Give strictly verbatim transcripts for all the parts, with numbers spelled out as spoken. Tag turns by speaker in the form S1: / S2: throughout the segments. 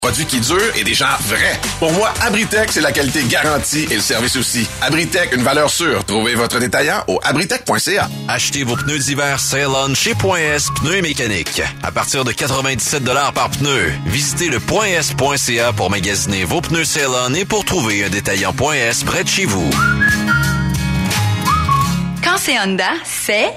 S1: Produit qui dure et des gens vrais. Pour moi, Abritech, c'est la qualité garantie et le service aussi. Abritech, une valeur sûre. Trouvez votre détaillant au abritech point c a.
S2: Achetez vos pneus d'hiver Ceylon chez Point S Pneus et Mécanique. À partir de quatre-vingt-dix-sept dollars par pneu. Visitez le point s point c a pour magasiner vos pneus Ceylon et pour trouver un détaillant Point S près de chez vous.
S3: Quand c'est Honda, c'est...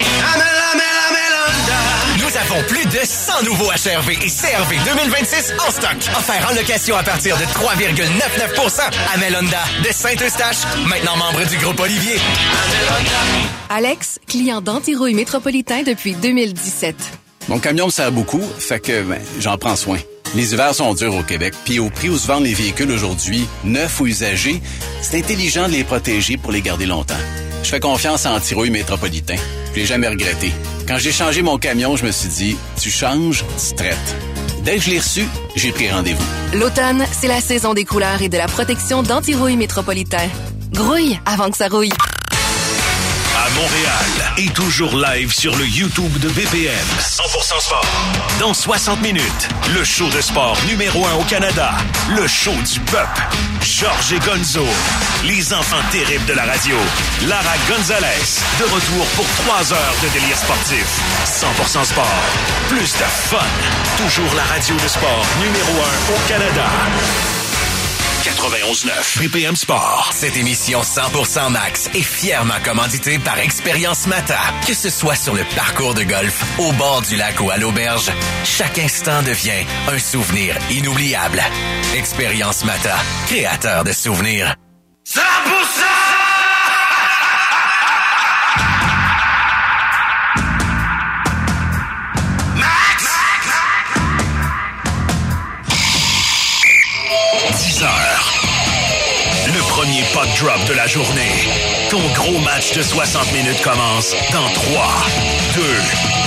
S4: Nous avons plus de cent nouveaux H R V et C R V deux mille vingt-six en stock. Offert en location à partir de trois virgule quatre-vingt-dix-neuf pour cent. Amel Honda de Saint-Eustache, maintenant membre du groupe Olivier.
S5: Alex, client d'Antirouille Métropolitain depuis deux mille dix-sept.
S6: Mon camion me sert beaucoup, fait que ben, j'en prends soin. Les hivers sont durs au Québec, puis au prix où se vendent les véhicules aujourd'hui, neufs ou usagés, c'est intelligent de les protéger pour les garder longtemps. Je fais confiance à Antirouille Métropolitain. Je l'ai jamais regretté. Quand j'ai changé mon camion, je me suis dit, tu changes, tu traites. Dès que je l'ai reçu, j'ai pris rendez-vous.
S5: L'automne, c'est la saison des couleurs et de la protection d'Antirouille Métropolitain. Grouille avant que ça rouille.
S7: À Montréal et toujours live sur le YouTube de B P M. cent pour cent sport. Dans soixante minutes, le show de sport numéro un au Canada. Le show du peuple. Georges et Gonzo. Les enfants terribles de la radio. Lara Gonzalez. De retour pour trois heures de délire sportif. cent pour cent sport. Plus de fun. Toujours la radio de sport numéro un au Canada. quatre-vingt-onze neuf B P M Sport.
S4: Cette émission cent pour cent Max est fièrement commanditée par Expérience Mata. Que ce soit sur le parcours de golf, au bord du lac ou à l'auberge, chaque instant devient un souvenir inoubliable. Expérience Mata, créateur de souvenirs.
S7: cent pour cent! Le premier pot drop de la journée. Ton gros match de soixante minutes commence dans trois, deux,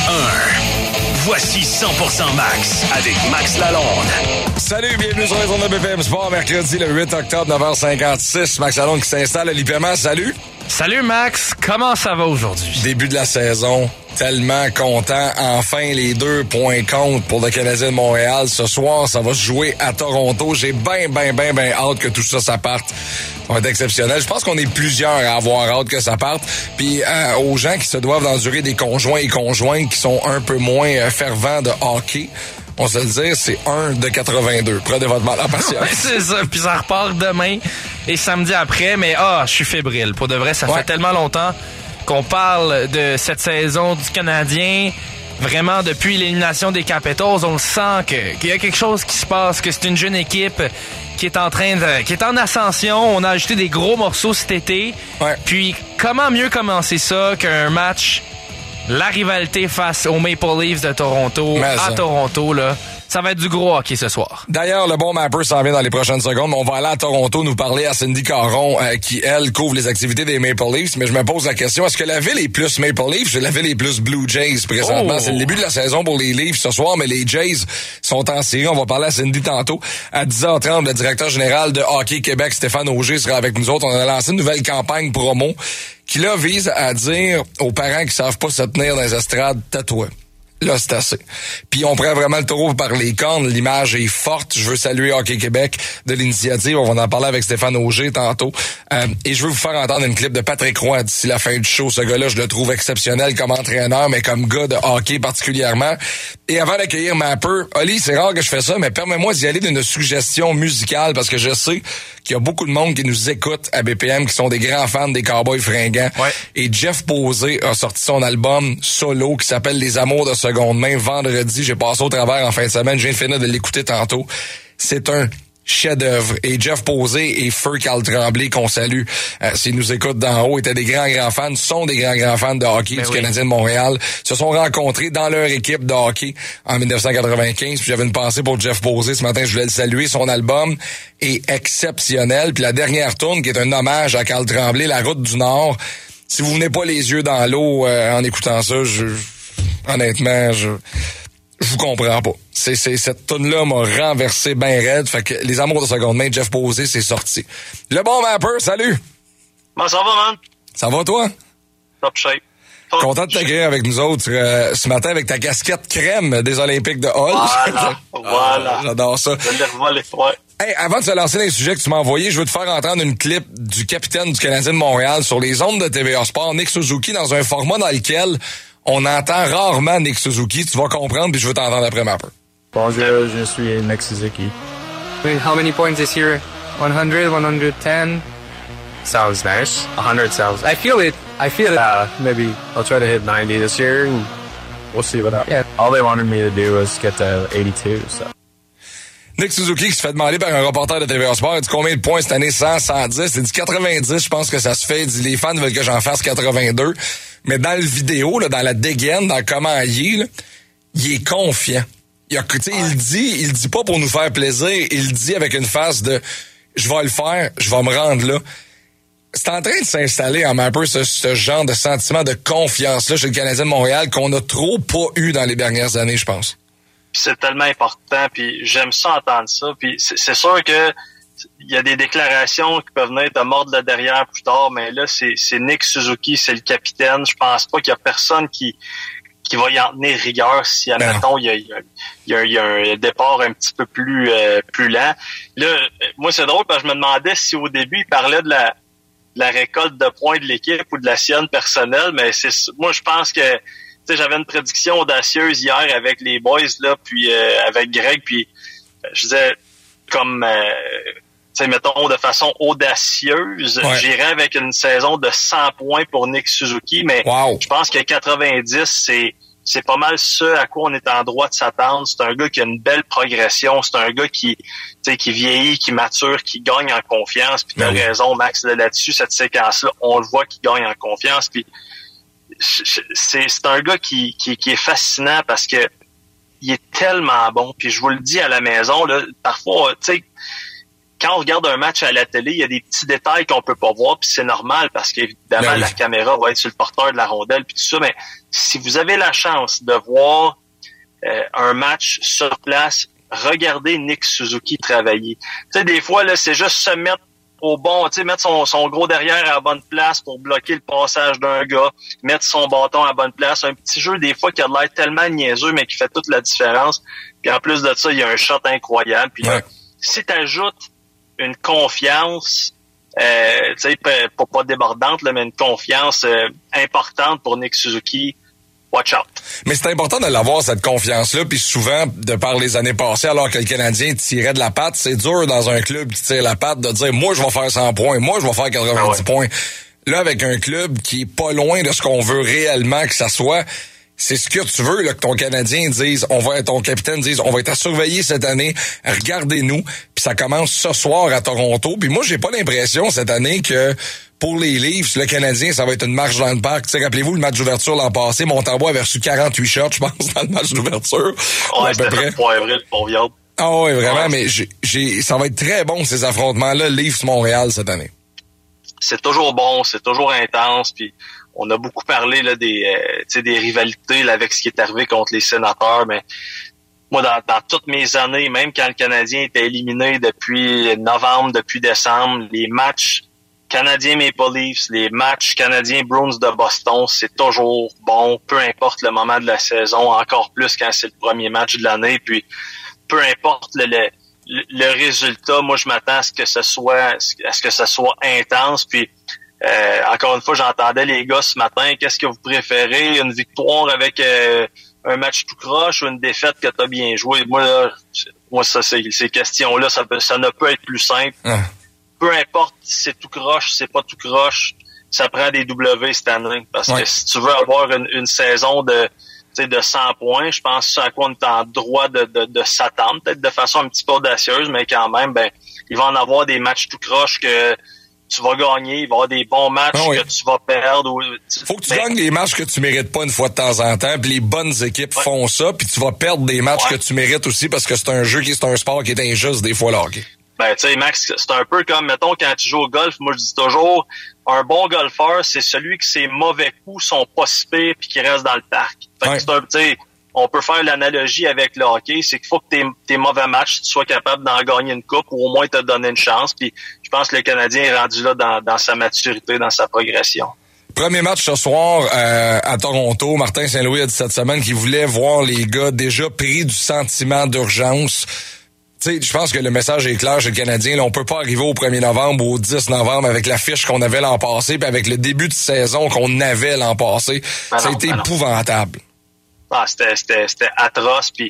S7: un. Voici cent pour cent Max avec Max Lalonde.
S8: Salut, bienvenue sur les ondes de B P M Sport, mercredi le huit octobre, neuf heures cinquante-six. Max Lalonde qui s'installe à l'I P M A. Salut.
S9: Salut Max, comment ça va aujourd'hui?
S8: Début de la saison, tellement content. Enfin, les deux points comptent pour le Canadien de Montréal. Ce soir, ça va se jouer à Toronto. J'ai bien, bien, bien, bien hâte que tout ça, ça parte. Ça va être exceptionnel. Je pense qu'on est plusieurs à avoir hâte que ça parte. Puis euh, aux gens qui se doivent d'endurer des conjoints et conjointes qui sont un peu moins euh, fervents de hockey, on se le dit, c'est un de quatre-vingt-deux. Prenez votre mal en patience.
S9: C'est ça, puis ça repart demain et samedi après, mais ah, je suis fébrile. Pour de vrai, ça ouais. fait tellement longtemps qu'on parle de cette saison du Canadien. Vraiment, depuis l'élimination des Capitals, on le sent que, qu'il y a quelque chose qui se passe, que c'est une jeune équipe qui est en train de, qui est en ascension. On a ajouté des gros morceaux cet été.
S8: Ouais.
S9: Puis, comment mieux commencer ça qu'un match, la rivalité face aux Maple Leafs de Toronto,
S8: Mais
S9: à
S8: ça.
S9: Toronto, là. Ça va être du gros hockey ce soir.
S8: D'ailleurs, le bon mapper s'en vient dans les prochaines secondes. On va aller à Toronto nous parler à Cindy Caron, euh, qui, elle, couvre les activités des Maple Leafs. Mais je me pose la question, est-ce que la ville est plus Maple Leafs ou la ville est plus Blue Jays présentement?
S9: Oh.
S8: C'est le début de la saison pour les Leafs ce soir, mais les Jays sont en série. On va parler à Cindy tantôt. À dix heures trente, le directeur général de Hockey Québec, Stéphane Auger, sera avec nous autres. On a lancé une nouvelle campagne promo qui, là, vise à dire aux parents qui savent pas se tenir dans les estrades, tais-toi. Là, c'est assez. Puis on prend vraiment le taureau par les cornes. L'image est forte. Je veux saluer Hockey Québec de l'initiative. On va en parler avec Stéphane Auger tantôt. Euh, et je veux vous faire entendre une clip de Patrick Roy d'ici la fin du show. Ce gars-là, je le trouve exceptionnel comme entraîneur, mais comme gars de hockey particulièrement. Et avant d'accueillir Mapper, Oli, c'est rare que je fais ça, mais permets-moi d'y aller d'une suggestion musicale parce que je sais qu'il y a beaucoup de monde qui nous écoute à B P M qui sont des grands fans des Cowboys fringants.
S9: Ouais.
S8: Et Jeff Posey a sorti son album solo qui s'appelle Les Amours de seconde main vendredi. J'ai passé au travers en fin de semaine. Je viens de finir de l'écouter tantôt. C'est un chef-d'œuvre. Et Jeff Posey et Feu Carl Tremblay, qu'on salue, euh, s'ils nous écoutent d'en haut, étaient des grands, grands fans, sont des grands, grands fans de hockey
S9: ben
S8: du
S9: oui.
S8: Canadien de Montréal, se sont rencontrés dans leur équipe de hockey en dix-neuf cent quatre-vingt-quinze. Puis j'avais une pensée pour Jeff Posey ce matin, je voulais le saluer. Son album est exceptionnel. Puis la dernière tourne, qui est un hommage à Carl Tremblay, La Route du Nord. Si vous venez pas les yeux dans l'eau euh, en écoutant ça, je, honnêtement, je... Je vous comprends pas. C'est, c'est, cette toune-là m'a renversé ben raide. Fait que Les Amours de seconde main, Jeff Posey, c'est sorti. Le bon Mapper, salut!
S10: Bon, ça va, man?
S8: Ça va, toi?
S10: Top shape.
S8: Content de t'accueillir avec nous autres euh, ce matin avec ta casquette crème des Olympiques de Hull.
S10: Voilà, voilà.
S8: J'adore ça.
S10: Je l'ai revolé, ouais.
S8: Hey, avant de se lancer dans les sujets que tu m'as envoyés, je veux te faire entendre une clip du capitaine du Canadien de Montréal sur les ondes de T V A Sport, Nick Suzuki, dans un format dans lequel on entend rarement Nick Suzuki. Tu vas comprendre, puis je veux t'entendre après ma peu.
S11: Bonjour, je suis Nick Suzuki.
S12: How many points this year? one hundred, one hundred ten?
S11: Sounds nice. one hundred sounds.
S12: I feel it. I feel it.
S11: Uh, maybe I'll try to hit ninety this year, and we'll see what happens. Yeah. All they wanted me to do was get to eighty-two, so.
S8: Nick Suzuki qui se fait demander par un reporter de T V A Sport, il dit combien de points cette année? cent, cent dix. Il dit quatre-vingt-dix, je pense que ça se fait. Il dit les fans veulent que j'en fasse quatre-vingt-deux. Mais dans le vidéo, là, dans la dégaine, dans comment il est, là, il est confiant. Il, a, il dit, il dit pas pour nous faire plaisir, il dit avec une face de je vais le faire, je vais me rendre là. C'est en train de s'installer en un peu ce, ce genre de sentiment de confiance-là chez le Canadien de Montréal qu'on a trop pas eu dans les dernières années, je pense.
S10: C'est tellement important, puis j'aime ça entendre ça, puis c'est, c'est sûr que il y a des déclarations qui peuvent venir te mordre le derrière plus tard, mais là, c'est, c'est Nick Suzuki, c'est le capitaine. Je pense pas qu'il y a personne qui qui va y en tenir rigueur si, admettons, il y a, il y a, il y a un départ un petit peu plus euh, plus lent. Là, moi, c'est drôle parce que je me demandais si au début, il parlait de la, de la récolte de points de l'équipe ou de la sienne personnelle, mais c'est moi, je pense que tu sais, j'avais une prédiction audacieuse hier avec les boys, là, puis euh, avec Greg, puis je disais, comme... Euh, tu sais, mettons, de façon audacieuse, ouais. J'irais avec une saison de cent points pour Nick Suzuki, mais wow. Je pense que quatre-vingt-dix, c'est c'est pas mal ce à quoi on est en droit de s'attendre. C'est un gars qui a une belle progression, c'est un gars qui, tu sais, qui vieillit, qui mature, qui gagne en confiance. Puis t'as oui. raison, Max, là-dessus, cette séquence-là, on le voit qu'il gagne en confiance. Puis c'est c'est un gars qui qui, qui est fascinant parce que il est tellement bon. Puis je vous le dis à la maison, là, parfois, tu sais. Quand on regarde un match à la télé, il y a des petits détails qu'on peut pas voir, puis c'est normal parce qu'évidemment, ben oui. La caméra va être sur le porteur de la rondelle, puis tout ça, mais si vous avez la chance de voir euh, un match sur place, regardez Nick Suzuki travailler. Tu sais, des fois, là, c'est juste se mettre au bon, tu sais, mettre son, son gros derrière à la bonne place pour bloquer le passage d'un gars, mettre son bâton à la bonne place. Un petit jeu, des fois, qui a l'air tellement niaiseux, mais qui fait toute la différence. Puis en plus de ça, il y a un shot incroyable. Puis là, ouais. Si t'ajoutes une confiance, euh, tu sais, pas, pas débordante, là, mais une confiance euh, importante pour Nick Suzuki. Watch out.
S8: Mais c'est important de l'avoir, cette confiance-là, puis souvent, de par les années passées, alors que le Canadien tirait de la patte, c'est dur dans un club qui tire la patte de dire « Moi, je vais faire cent points, moi, je vais faire quatre-vingt-dix ah ouais. points ». Là, avec un club qui est pas loin de ce qu'on veut réellement que ça soit, c'est ce que tu veux, là, que ton Canadien dise, on va, ton capitaine dise, on va être à surveiller cette année, regardez-nous, puis ça commence ce soir à Toronto. Puis moi, j'ai pas l'impression cette année que pour les Leafs, le Canadien, ça va être une marche dans le parc. Tu sais, rappelez-vous le match d'ouverture l'an passé, Montembeault avait reçu quarante-huit shots, je pense, dans le match d'ouverture.
S10: Ouais, à peu près. Poivré, pour viande.
S8: Ah ouais, vraiment, ouais. Mais j'ai, j'ai, ça va être très bon ces affrontements-là, Leafs-Montréal cette année.
S10: C'est toujours bon, c'est toujours intense, puis on a beaucoup parlé là des, euh, des rivalités là, avec ce qui est arrivé contre les Sénateurs, mais moi, dans, dans toutes mes années, même quand le Canadien était éliminé depuis novembre, depuis décembre, les matchs Canadiens Maple Leafs, les matchs Canadiens Bruins de Boston, c'est toujours bon, peu importe le moment de la saison, encore plus quand c'est le premier match de l'année, puis peu importe le, le, le résultat, moi je m'attends à ce que ce soit à ce que ce soit intense, puis Euh, encore une fois, j'entendais les gars ce matin, qu'est-ce que vous préférez, une victoire avec euh, un match tout croche ou une défaite que t'as bien joué? Moi, là, moi ça, c'est, ces questions-là, ça, peut, ça ne peut être plus simple. Ah. Peu importe si c'est tout croche, si c'est pas tout croche, ça prend des W cette année. Parce ouais. que si tu veux avoir une, une saison de de cent points, je pense à quoi on est en droit de, de, de s'attendre, peut-être de façon un petit peu audacieuse, mais quand même, ben, il va en avoir des matchs tout croche que tu vas gagner, il va y avoir des bons matchs ah oui. que tu vas perdre. Ou,
S8: faut que tu mais... gagnes les matchs que tu mérites pas une fois de temps en temps, puis les bonnes équipes ouais. font ça, puis tu vas perdre des matchs ouais. que tu mérites aussi parce que c'est un jeu qui c'est un sport qui est injuste des fois là. Okay.
S10: Ben tu sais Max, c'est un peu comme mettons quand tu joues au golf, moi je dis toujours un bon golfeur, c'est celui que ses mauvais coups sont pas si pires puis qui reste dans le parc. Fait ouais. que c'est un tu sais on peut faire l'analogie avec le hockey, c'est qu'il faut que tes, tes mauvais matchs, tu sois capable d'en gagner une coupe ou au moins te donner une chance. Puis je pense que le Canadien est rendu là dans, dans sa maturité, dans sa progression.
S8: Premier match ce soir euh, à Toronto. Martin Saint-Louis a dit cette semaine qu'il voulait voir les gars déjà pris du sentiment d'urgence. Tu sais, je pense que le message est clair chez le Canadien. Là, on peut pas arriver au premier novembre ou au dix novembre avec la fiche qu'on avait l'an passé puis avec le début de saison qu'on avait l'an passé. Ben ça non, a été ben épouvantable.
S10: Ah, c'était, c'était, c'était atroce. Puis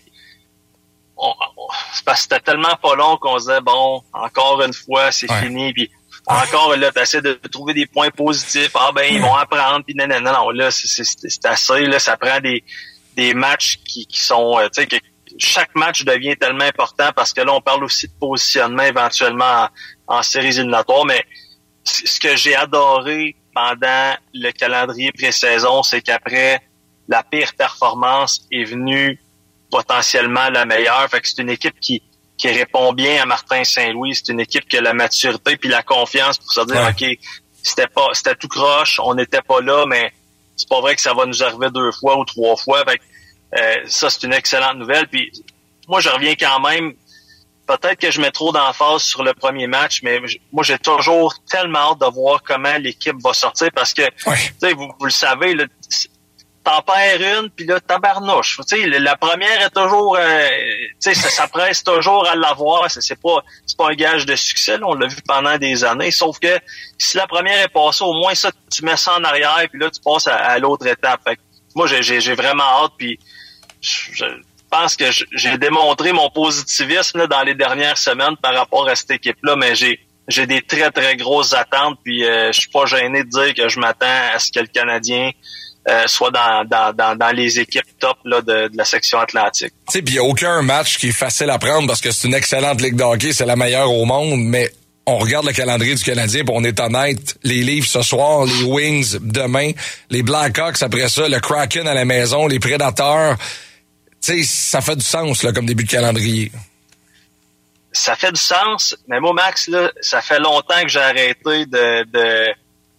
S10: on, on, c'est parce que c'était tellement pas long qu'on se disait, bon, encore une fois, c'est ouais. fini. Puis encore là, t'essaies de trouver des points positifs. Ah ben, ils vont apprendre. Puis non, non, non, non. Là, c'est, c'est, c'est assez. Là, ça prend des, des matchs qui, qui sont, euh, tu sais, que chaque match devient tellement important parce que là, on parle aussi de positionnement éventuellement en, en séries éliminatoires. Mais ce que j'ai adoré pendant le calendrier pré-saison, c'est qu'après, la pire performance est venue potentiellement la meilleure. Fait que c'est une équipe qui qui répond bien à Martin Saint-Louis. C'est une équipe qui a la maturité puis la confiance pour se dire, ouais. OK, c'était pas, c'était tout croche, on n'était pas là, mais c'est pas vrai que ça va nous arriver deux fois ou trois fois. Fait que, euh, ça, c'est une excellente nouvelle. Puis moi, je reviens quand même, peut-être que je mets trop d'emphase sur le premier match, mais moi, j'ai toujours tellement hâte de voir comment l'équipe va sortir parce que, ouais. tu sais, vous, vous le savez, là, t'en perds une, puis là, tabarnouche. Tu sais, la première est toujours, euh, tu sais, ça, ça presse toujours à l'avoir. C'est, c'est pas, c'est pas un gage de succès. Là, on l'a vu pendant des années. Sauf que si la première est passée, au moins ça, tu mets ça en arrière, puis là, tu passes à, à l'autre étape. Fait que moi, j'ai, j'ai, j'ai vraiment hâte, puis je, je pense que j'ai démontré mon positivisme là, dans les dernières semaines par rapport à cette équipe-là, mais j'ai, j'ai des très très grosses attentes, puis euh, je suis pas gêné de dire que je m'attends à ce que le Canadien Euh, soit dans, dans, dans, dans les équipes top là, de, de la section atlantique.
S8: Tu sais, puis il n'y a aucun match qui est facile à prendre parce que c'est une excellente ligue de hockey, c'est la meilleure au monde, mais on regarde le calendrier du Canadien puis on est honnête, les Leafs ce soir, les Wings demain, les Blackhawks après ça, le Kraken à la maison, les Prédateurs, tu sais, ça fait du sens là, comme début de calendrier.
S10: Ça fait du sens, mais moi, Max, là, ça fait longtemps que j'ai arrêté de... de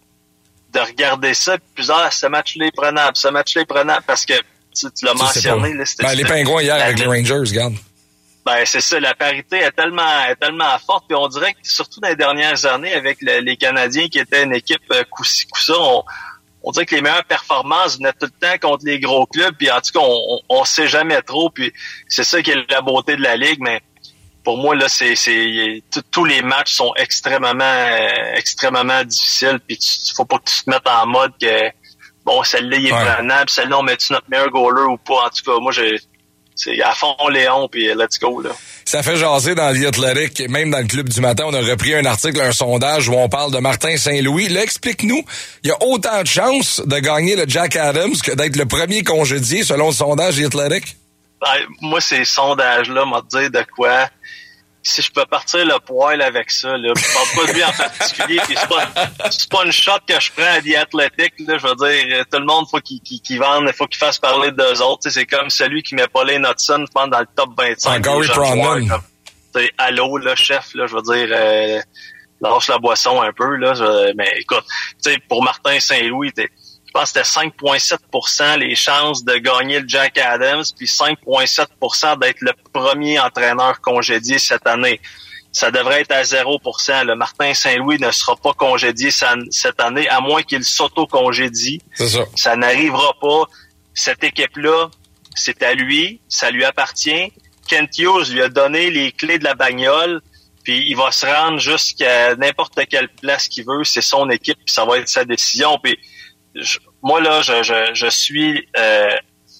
S10: de regarder ça, puis ah, ce match-là est prenable, ce match-là est prenable, parce que tu, tu l'as mentionné. Là, c'était,
S8: ben, les Pingouins hier avec les Rangers, regarde.
S10: Ben, c'est ça, la parité est tellement est tellement forte, puis on dirait que, surtout dans les dernières années, avec le, les Canadiens qui étaient une équipe euh, coup-ci, coup-ça, on, on dirait que les meilleures performances venaient tout le temps contre les gros clubs, puis en tout cas, on, on, on sait jamais trop, puis c'est ça qui est la beauté de la Ligue, mais pour moi, là, c'est, c'est tous les matchs sont extrêmement, euh, extrêmement difficiles. Puis il faut pas que tu te mettes en mode que bon, celle-là, il est ouais. prenable, celle-là, on met-tu notre meilleur goaler ou pas. En tout cas, moi, j'ai c'est à fond Léon, puis let's go, là.
S8: Ça fait jaser dans The Athletic, même dans le Club du matin, on a repris un article, un sondage où on parle de Martin Saint-Louis. Là, explique-nous, il y a autant de chances de gagner le Jack Adams que d'être le premier congédié selon le sondage The Athletic?
S10: Ben, moi, ces sondages-là m'ont dit de quoi... Si je peux partir le poil avec ça, là, je parle pas de lui en particulier, puis c'est pas, c'est pas une shot que je prends à The Athletic, là, je veux dire, tout le monde, faut qu'il, qu'il, qu'il vende, il faut qu'il fasse parler d'eux autres, tu sais, c'est comme celui qui met Pauline Hudson, je pense, dans le top vingt-cinq.
S8: Gary Proudman.
S10: Tu sais, allô, là, chef, là, je veux dire, euh, lâche la boisson un peu, là, je, mais écoute, tu sais, pour Martin Saint-Louis, t'es, je pense que c'était cinq virgule sept pour cent les chances de gagner le Jack Adams, puis cinq virgule sept pour cent d'être le premier entraîneur congédié cette année. Ça devrait être à zéro pour cent. Le Martin Saint-Louis ne sera pas congédié cette année, à moins qu'il s'auto-congédie.
S8: C'est ça.
S10: Ça n'arrivera pas. Cette équipe-là, c'est à lui, ça lui appartient. Kent Hughes lui a donné les clés de la bagnole, puis il va se rendre jusqu'à n'importe quelle place qu'il veut. C'est son équipe, puis ça va être sa décision. Puis Je, moi, là, je, je, je suis euh,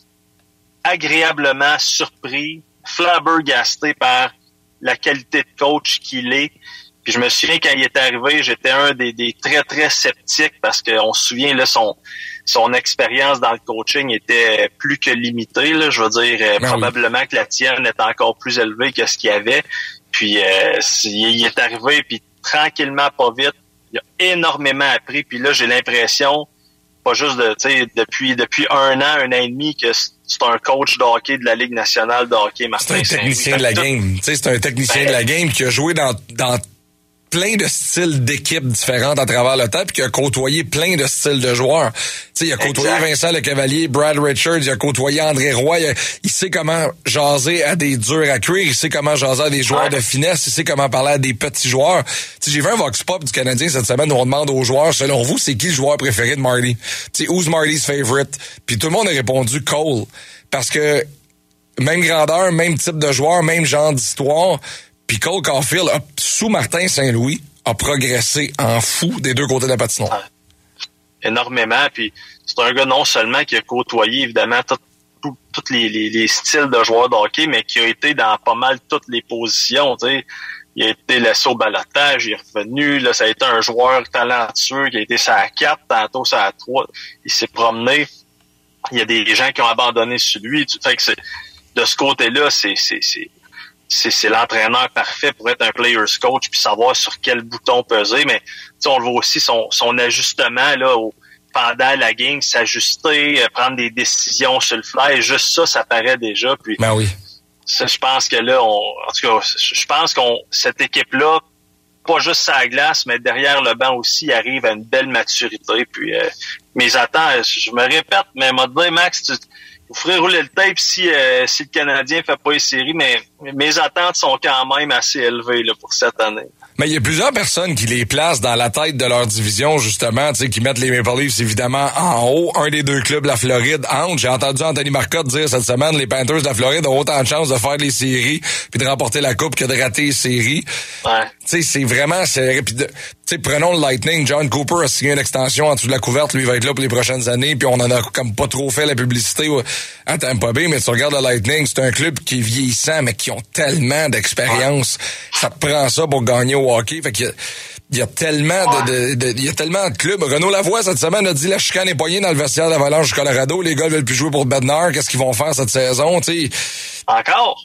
S10: agréablement surpris, flabbergasté par la qualité de coach qu'il est. Puis je me souviens, quand il est arrivé, j'étais un des, des très, très sceptiques parce qu'on se souvient, là, son son expérience dans le coaching était plus que limitée. Là, je veux dire, euh, probablement que la tienne est encore plus élevée que ce qu'il y avait. Puis euh, il est arrivé, puis tranquillement, pas vite, il a énormément appris. Puis là, j'ai l'impression... pas juste de, tu sais, depuis, depuis un an, un an et demi, que c'est un coach de hockey de la Ligue nationale de hockey, Martin Saint-Louis.
S8: C'est un technicien de la game. Tu sais, c'est un technicien ben, de la game qui a joué dans, dans plein de styles d'équipes différentes à travers le temps, puis qui a côtoyé plein de styles de joueurs. Tu sais, il a côtoyé exact. Vincent Lecavalier, Brad Richards, il a côtoyé André Roy, il, a, il sait comment jaser à des durs à cuire, il sait comment jaser à des joueurs ouais. de finesse, il sait comment parler à des petits joueurs. Tu sais, j'ai vu un Vox Pop du Canadien cette semaine où on demande aux joueurs, selon vous, c'est qui le joueur préféré de Marty? Tu sais, who's Marty's favorite? Puis tout le monde a répondu Cole. Parce que même grandeur, même type de joueur, même genre d'histoire. Puis Cole Caulfield, a, sous Martin Saint-Louis, a progressé en fou des deux côtés de la patinoire.
S10: Énormément. Puis c'est un gars non seulement qui a côtoyé évidemment tous tout, tout les, les, les styles de joueurs de hockey, mais qui a été dans pas mal toutes les positions. Tu sais, il a été laissé au balotage, il est revenu. Là, ça a été un joueur talentueux qui a été sur la quatre, tantôt sur la trois. Il s'est promené. Il y a des gens qui ont abandonné sur lui. Fait que c'est, de ce côté-là, c'est, c'est, c'est C'est, c'est l'entraîneur parfait pour être un player's coach puis savoir sur quel bouton peser. Mais on le voit aussi, son, son ajustement là au, pendant la game, s'ajuster, euh, prendre des décisions sur le fly. Juste ça, ça paraît déjà. Puis,
S8: ben oui.
S10: Ça, je pense que là, on, en tout cas, je pense qu'on cette équipe-là, pas juste sur la glace, mais derrière le banc aussi, arrive à une belle maturité. Puis euh, mes attentes, je me répète, mais m'a dit, Max, tu vous ferez rouler le tape si, euh, si le Canadien fait pas les séries, mais mes attentes sont quand même assez élevées là, pour cette année.
S8: Mais il y a plusieurs personnes qui les placent dans la tête de leur division, justement, tu sais, qui mettent les Maple Leafs, évidemment, en haut. Un des deux clubs de la Floride, entre. J'ai entendu Anthony Marcotte dire cette semaine, les Panthers de la Floride ont autant de chances de faire les séries puis de remporter la coupe que de rater les séries.
S10: Ouais.
S8: Tu sais, c'est vraiment serré. Puis, tu sais, prenons le Lightning. John Cooper a signé une extension en dessous de la couverte. Lui, il va être là pour les prochaines années. Puis on en a comme pas trop fait la publicité à Tampa Bay. Mais tu regardes le Lightning, c'est un club qui est vieillissant, mais qui ont tellement d'expérience. Ouais. Ça te prend ça pour gagner au hockey. Fait qu'il y a, il y a tellement de, de, de, il y a tellement de clubs. Renaud Lavoie, cette semaine, a dit la chicane est poignée dans le vestiaire de l'Avalanche du Colorado. Les gars veulent plus jouer pour Bednar. Qu'est-ce qu'ils vont faire cette saison, tu sais?
S10: Encore?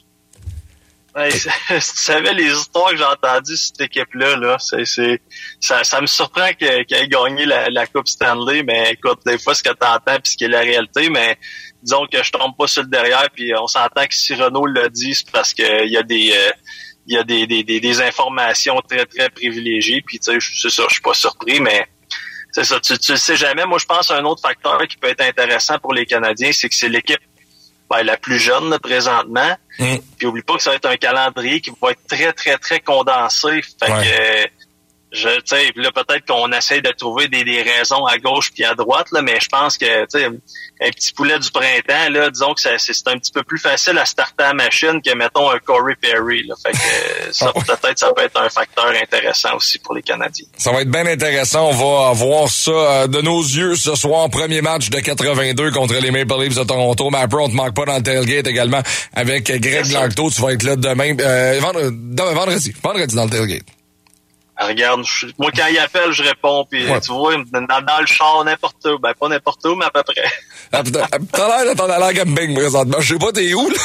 S10: Hey, si tu savais les histoires que j'ai entendues sur cette équipe-là, là, c'est, c'est, ça, ça me surprend qu'elle, qu'elle ait gagné la, la Coupe Stanley, mais écoute, des fois, ce que t'entends pis ce qui est la réalité, mais disons que je tombe pas sur le derrière, puis on s'entend que si Renaud l'a dit, c'est parce qu'il y a des, euh, il y a des, des, des, des informations très, très privilégiées, puis tu sais, c'est ça, je suis pas surpris, mais c'est ça, tu, tu le sais jamais. Moi, je pense à un autre facteur qui peut être intéressant pour les Canadiens, c'est que c'est l'équipe ben, la plus jeune là, présentement. Mm. Puis oublie pas que ça va être un calendrier qui va être très, très, très condensé. Fait ouais. que je tu sais, là, peut-être qu'on essaie de trouver des, des raisons à gauche puis à droite, là, mais je pense que tu sais, un petit poulet du printemps, là, disons que ça, c'est, c'est un petit peu plus facile à starter la machine que mettons un Corey Perry. Là. Fait que ça, ah ouais. peut-être ça peut être un facteur intéressant aussi pour les Canadiens.
S8: Ça va être bien intéressant. On va voir ça de nos yeux ce soir. Premier match de quatre-vingt-deux contre les Maple Leafs de Toronto. Mais après, on te manque pas dans le tailgate également avec Greg Langto. Tu vas être là demain, euh, vendredi, vendredi dans le tailgate.
S10: Regarde, je, moi, quand il appelle, je réponds, puis ouais. tu vois, dans, dans le char, n'importe où. Ben, pas n'importe où, mais à peu près.
S8: Ah, t'as l'air de t'en aller en camping, présentement. Je sais pas, t'es où, là?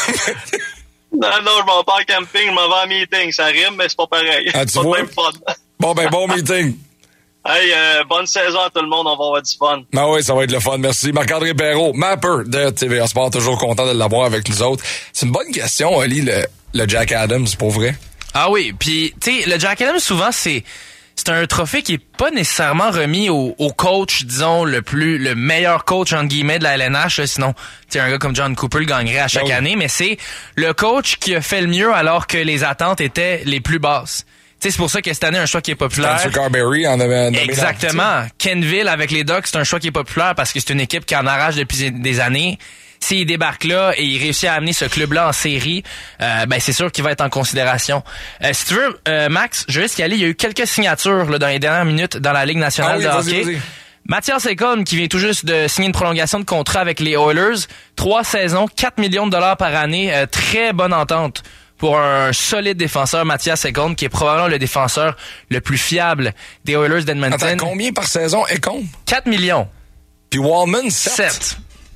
S10: non, non, je m'en vais en camping, je m'en vais en meeting. Ça rime, mais c'est pas pareil.
S8: Ah, tu
S10: pas
S8: vois?
S10: Même fun.
S8: Bon, ben, bon meeting.
S10: Hey, euh, bonne saison à tout le monde, on va avoir du fun.
S8: Ah oui, ça va être le fun. Merci. Marc-André Perrault, Mapper de T V A Sport, toujours content de l'avoir avec nous autres. C'est une bonne question, Oli, le, le Jack Adams, pour vrai.
S9: Ah oui, puis tu sais, le Jack Adams, souvent, c'est c'est un trophée qui est pas nécessairement remis au, au coach, disons, le plus le meilleur coach, entre guillemets, de la L N H. Là, sinon, tu sais, un gars comme John Cooper le gagnerait à chaque oh oui. année, mais c'est le coach qui a fait le mieux alors que les attentes étaient les plus basses. Tu sais, c'est pour ça que cette année, un choix qui est populaire.
S8: Spencer Carberry en avait nommé.
S9: Exactement. Kenville avec les Ducks, c'est un choix qui est populaire parce que c'est une équipe qui en arrache depuis des années. S'il débarque là et il réussit à amener ce club-là en série, euh, ben c'est sûr qu'il va être en considération. Euh, si tu veux, euh, Max, je vais juste y aller. Il y a eu quelques signatures là, dans les dernières minutes dans la Ligue nationale ah oui, de
S8: vas-y,
S9: hockey.
S8: Vas-y.
S9: Mathias Ekholm, qui vient tout juste de signer une prolongation de contrat avec les Oilers. Trois saisons, quatre millions de dollars par année. Euh, très bonne entente pour un solide défenseur, Mathias Ekholm, qui est probablement le défenseur le plus fiable des Oilers d'Edmonton.
S8: Attends, combien par saison, Ekholm?
S9: quatre millions.
S8: Puis Wallman, sept.
S9: sept.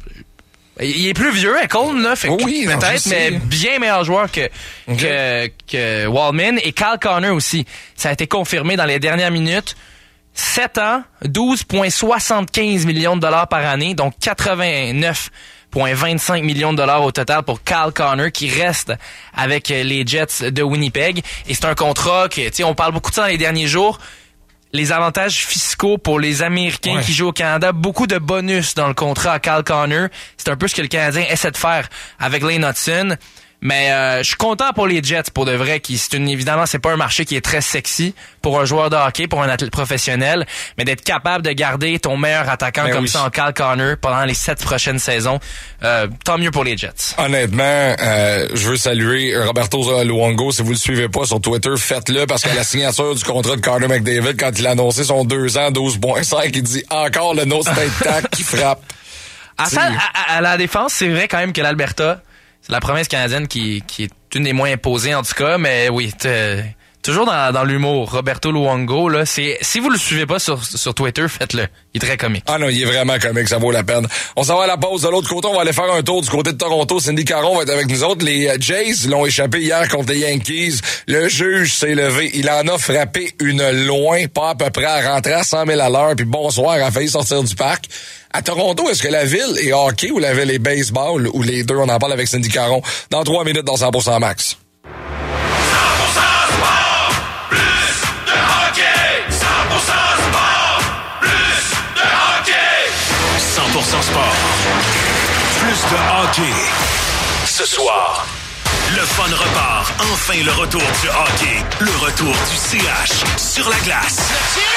S9: Il est plus vieux, Ekholm, là, fait
S8: oui,
S9: peut-être,
S8: non,
S9: mais bien meilleur joueur que,
S8: okay.
S9: que, que Wallman. Et Kyle Connor aussi. Ça a été confirmé dans les dernières minutes. sept ans, douze virgule soixante-quinze millions de dollars par année, donc quatre-vingt-neuf virgule vingt-cinq millions de dollars au total pour Kyle Connor qui reste avec les Jets de Winnipeg. Et c'est un contrat que, tu sais, on parle beaucoup de ça dans les derniers jours. Les avantages fiscaux pour les Américains ouais. qui jouent au Canada, beaucoup de bonus dans le contrat à Kyle Connor. C'est un peu ce que le Canadien essaie de faire avec Lane Hudson. Mais euh, je suis content pour les Jets, pour de vrai. Qui, c'est une, évidemment, c'est pas un marché qui est très sexy pour un joueur de hockey, pour un athlète professionnel, mais d'être capable de garder ton meilleur attaquant mais comme oui. ça en Kyle Connor pendant les sept prochaines saisons, euh, tant mieux pour les Jets.
S8: Honnêtement, euh, je veux saluer Roberto Luongo. Si vous le suivez pas sur Twitter, faites-le, parce qu'à la signature du contrat de Connor McDavid, quand il a annoncé son deux ans, douze virgule cinq, il dit encore le no state tac qui frappe.
S9: À, ça, à, à la défense, c'est vrai quand même que l'Alberta, c'est la province canadienne qui, qui est une des moins imposées, en tout cas, mais oui, toujours dans, dans l'humour. Roberto Luongo, là, c'est, si vous le suivez pas sur, sur Twitter, faites-le. Il est très comique.
S8: Ah non, il est vraiment comique, ça vaut la peine. On s'en va à la pause. De l'autre côté, on va aller faire un tour du côté de Toronto. Cindy Caron va être avec nous autres. Les Jays l'ont échappé hier contre les Yankees. Le juge s'est levé. Il en a frappé une loin, pas à peu près à rentrer à cent mille à l'heure, puis bonsoir, a failli sortir du parc. À Toronto, est-ce que la ville est hockey ou la ville est baseball ou les deux? On en parle avec Cindy Caron dans trois minutes dans cent pour cent Max.
S7: cent pour cent sport, plus de hockey. cent pour cent sport, plus de hockey. cent pour cent sport, plus de hockey. Ce soir, le fun repart. Enfin le retour du hockey. Le retour du C H sur la glace.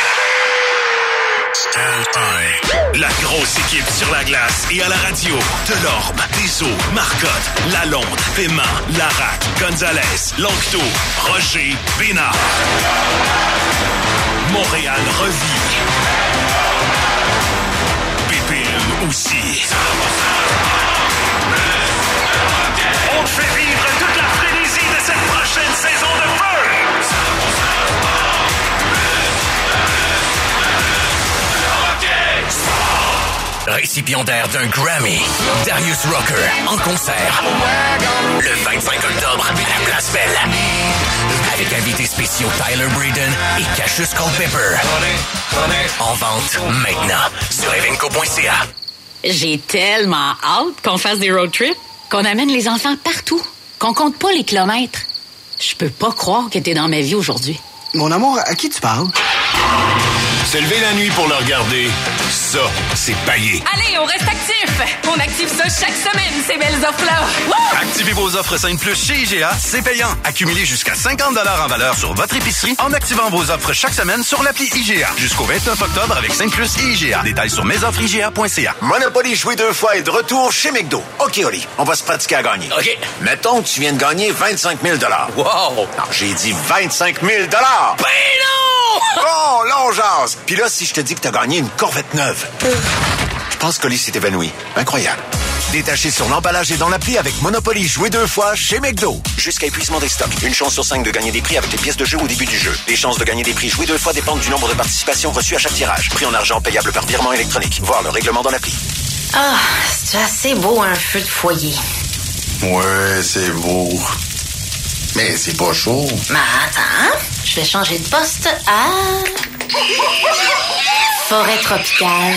S7: La grosse équipe sur la glace et à la radio. Delorme, Deso, Marcotte, Lalonde, Paiement, Larac, Gonzalez, Longto, Roger, Bénard. Montréal revit. B P M aussi. On te fait vivre toute la frénésie de cette prochaine saison de feu.
S4: Récipiendaire d'un Grammy, Darius Rucker en concert le vingt-cinq octobre à la Place Belle, avec invités spéciaux Tyler Breeden et Cassius Culpepper. En vente maintenant sur evenco point c a.
S13: J'ai tellement hâte qu'on fasse des road trips, qu'on amène les enfants partout, qu'on compte pas les kilomètres. Je peux pas croire que t'es dans ma vie aujourd'hui.
S14: Mon amour, à qui tu parles?
S7: Se lever la nuit pour le regarder, ça, c'est payé.
S15: Allez, on reste actifs! On active ça chaque semaine, ces belles offres-là! Wouh!
S16: Activez vos offres Scène Plus chez I G A, c'est payant. Accumulez jusqu'à cinquante dollars en valeur sur votre épicerie en activant vos offres chaque semaine sur l'appli I G A. Jusqu'au vingt-neuf octobre avec Scène Plus et I G A. Détails sur mes offres I G A point C A.
S17: Monopoly joué deux fois est de retour chez McDo. OK, Oli, on va se pratiquer à gagner.
S4: OK.
S17: Mettons que tu viens de gagner vingt-cinq mille dollars.
S4: Wow!
S17: Non, j'ai dit vingt-cinq mille dollars.
S4: Ben non!
S17: Bon, là, on jase. Puis là, si je te dis que t'as gagné une Corvette neuve, je pense qu'Oli s'est évanoui. Incroyable. Détaché sur l'emballage et dans l'appli avec Monopoly joué deux fois chez McDo. Jusqu'à épuisement des stocks. Une chance sur cinq de gagner des prix avec les pièces de jeu au début du jeu. Les chances de gagner des prix joués deux fois dépendent du nombre de participations reçues à chaque tirage. Prix en argent payable par virement électronique. Voir le règlement dans l'appli.
S18: Ah, c'est assez beau un feu de foyer.
S19: Ouais, c'est beau. Mais c'est pas chaud.
S18: Mais attends, je vais changer de poste à... Forêt tropicale.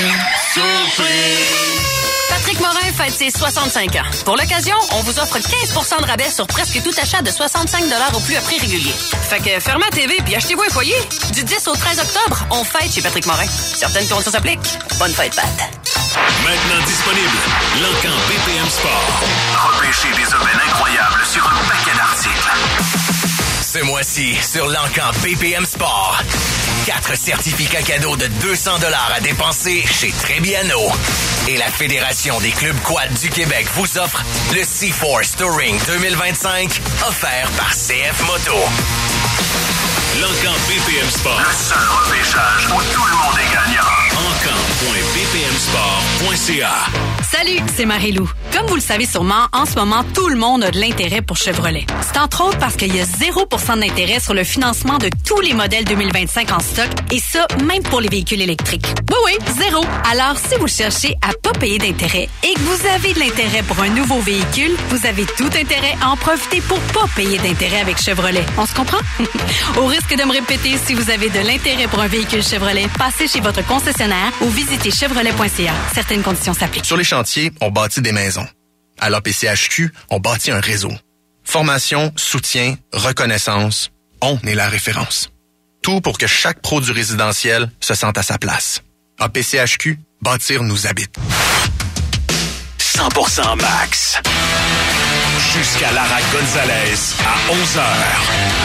S15: Patrick Morin fête ses soixante-cinq ans. Pour l'occasion, on vous offre quinze pour cent de rabais sur presque tout achat de soixante-cinq dollars au plus à prix régulier. Fait que fermez la T V puis achetez-vous un foyer. Du dix au treize octobre, on fête chez Patrick Morin. Certaines conditions s'appliquent. Bonne fête, Pat.
S7: Maintenant disponible, l'Encan B P M Sport. Repêchez des aubaines incroyables sur un paquet d'articles.
S4: Ce mois-ci, sur l'Encan B P M Sport, quatre certificats cadeaux de deux cents dollars à dépenser chez Trebbiano. Et la Fédération des clubs quad du Québec vous offre le C-Force Touring deux mille vingt-cinq, offert par C F Moto.
S7: L'Encan B P M Sport, le seul repêchage où tout le monde est gagnant. encan point b p m sport point c a.
S20: Salut, c'est Marie-Lou. Comme vous le savez sûrement, en ce moment, tout le monde a de l'intérêt pour Chevrolet. C'est entre autres parce qu'il y a zéro pour cent d'intérêt sur le financement de tous les modèles deux mille vingt-cinq en stock, et ça, même pour les véhicules électriques. Oui, oui, zéro. Alors, si vous cherchez à pas payer d'intérêt et que vous avez de l'intérêt pour un nouveau véhicule, vous avez tout intérêt à en profiter pour pas payer d'intérêt avec Chevrolet. On se comprend? Au risque de me répéter, été, si vous avez de l'intérêt pour un véhicule Chevrolet, passez chez votre concessionnaire ou visitez chevrolet point c a. Certaines conditions s'appliquent.
S21: Sur les chantiers, on bâtit des maisons. À l'A P C H Q, on bâtit un réseau. Formation, soutien, reconnaissance, on est la référence. Tout pour que chaque pro du résidentiel se sente à sa place. A P C H Q, bâtir nous habite.
S7: cent pour cent max. Jusqu'à Lara Gonzalez à onze heures.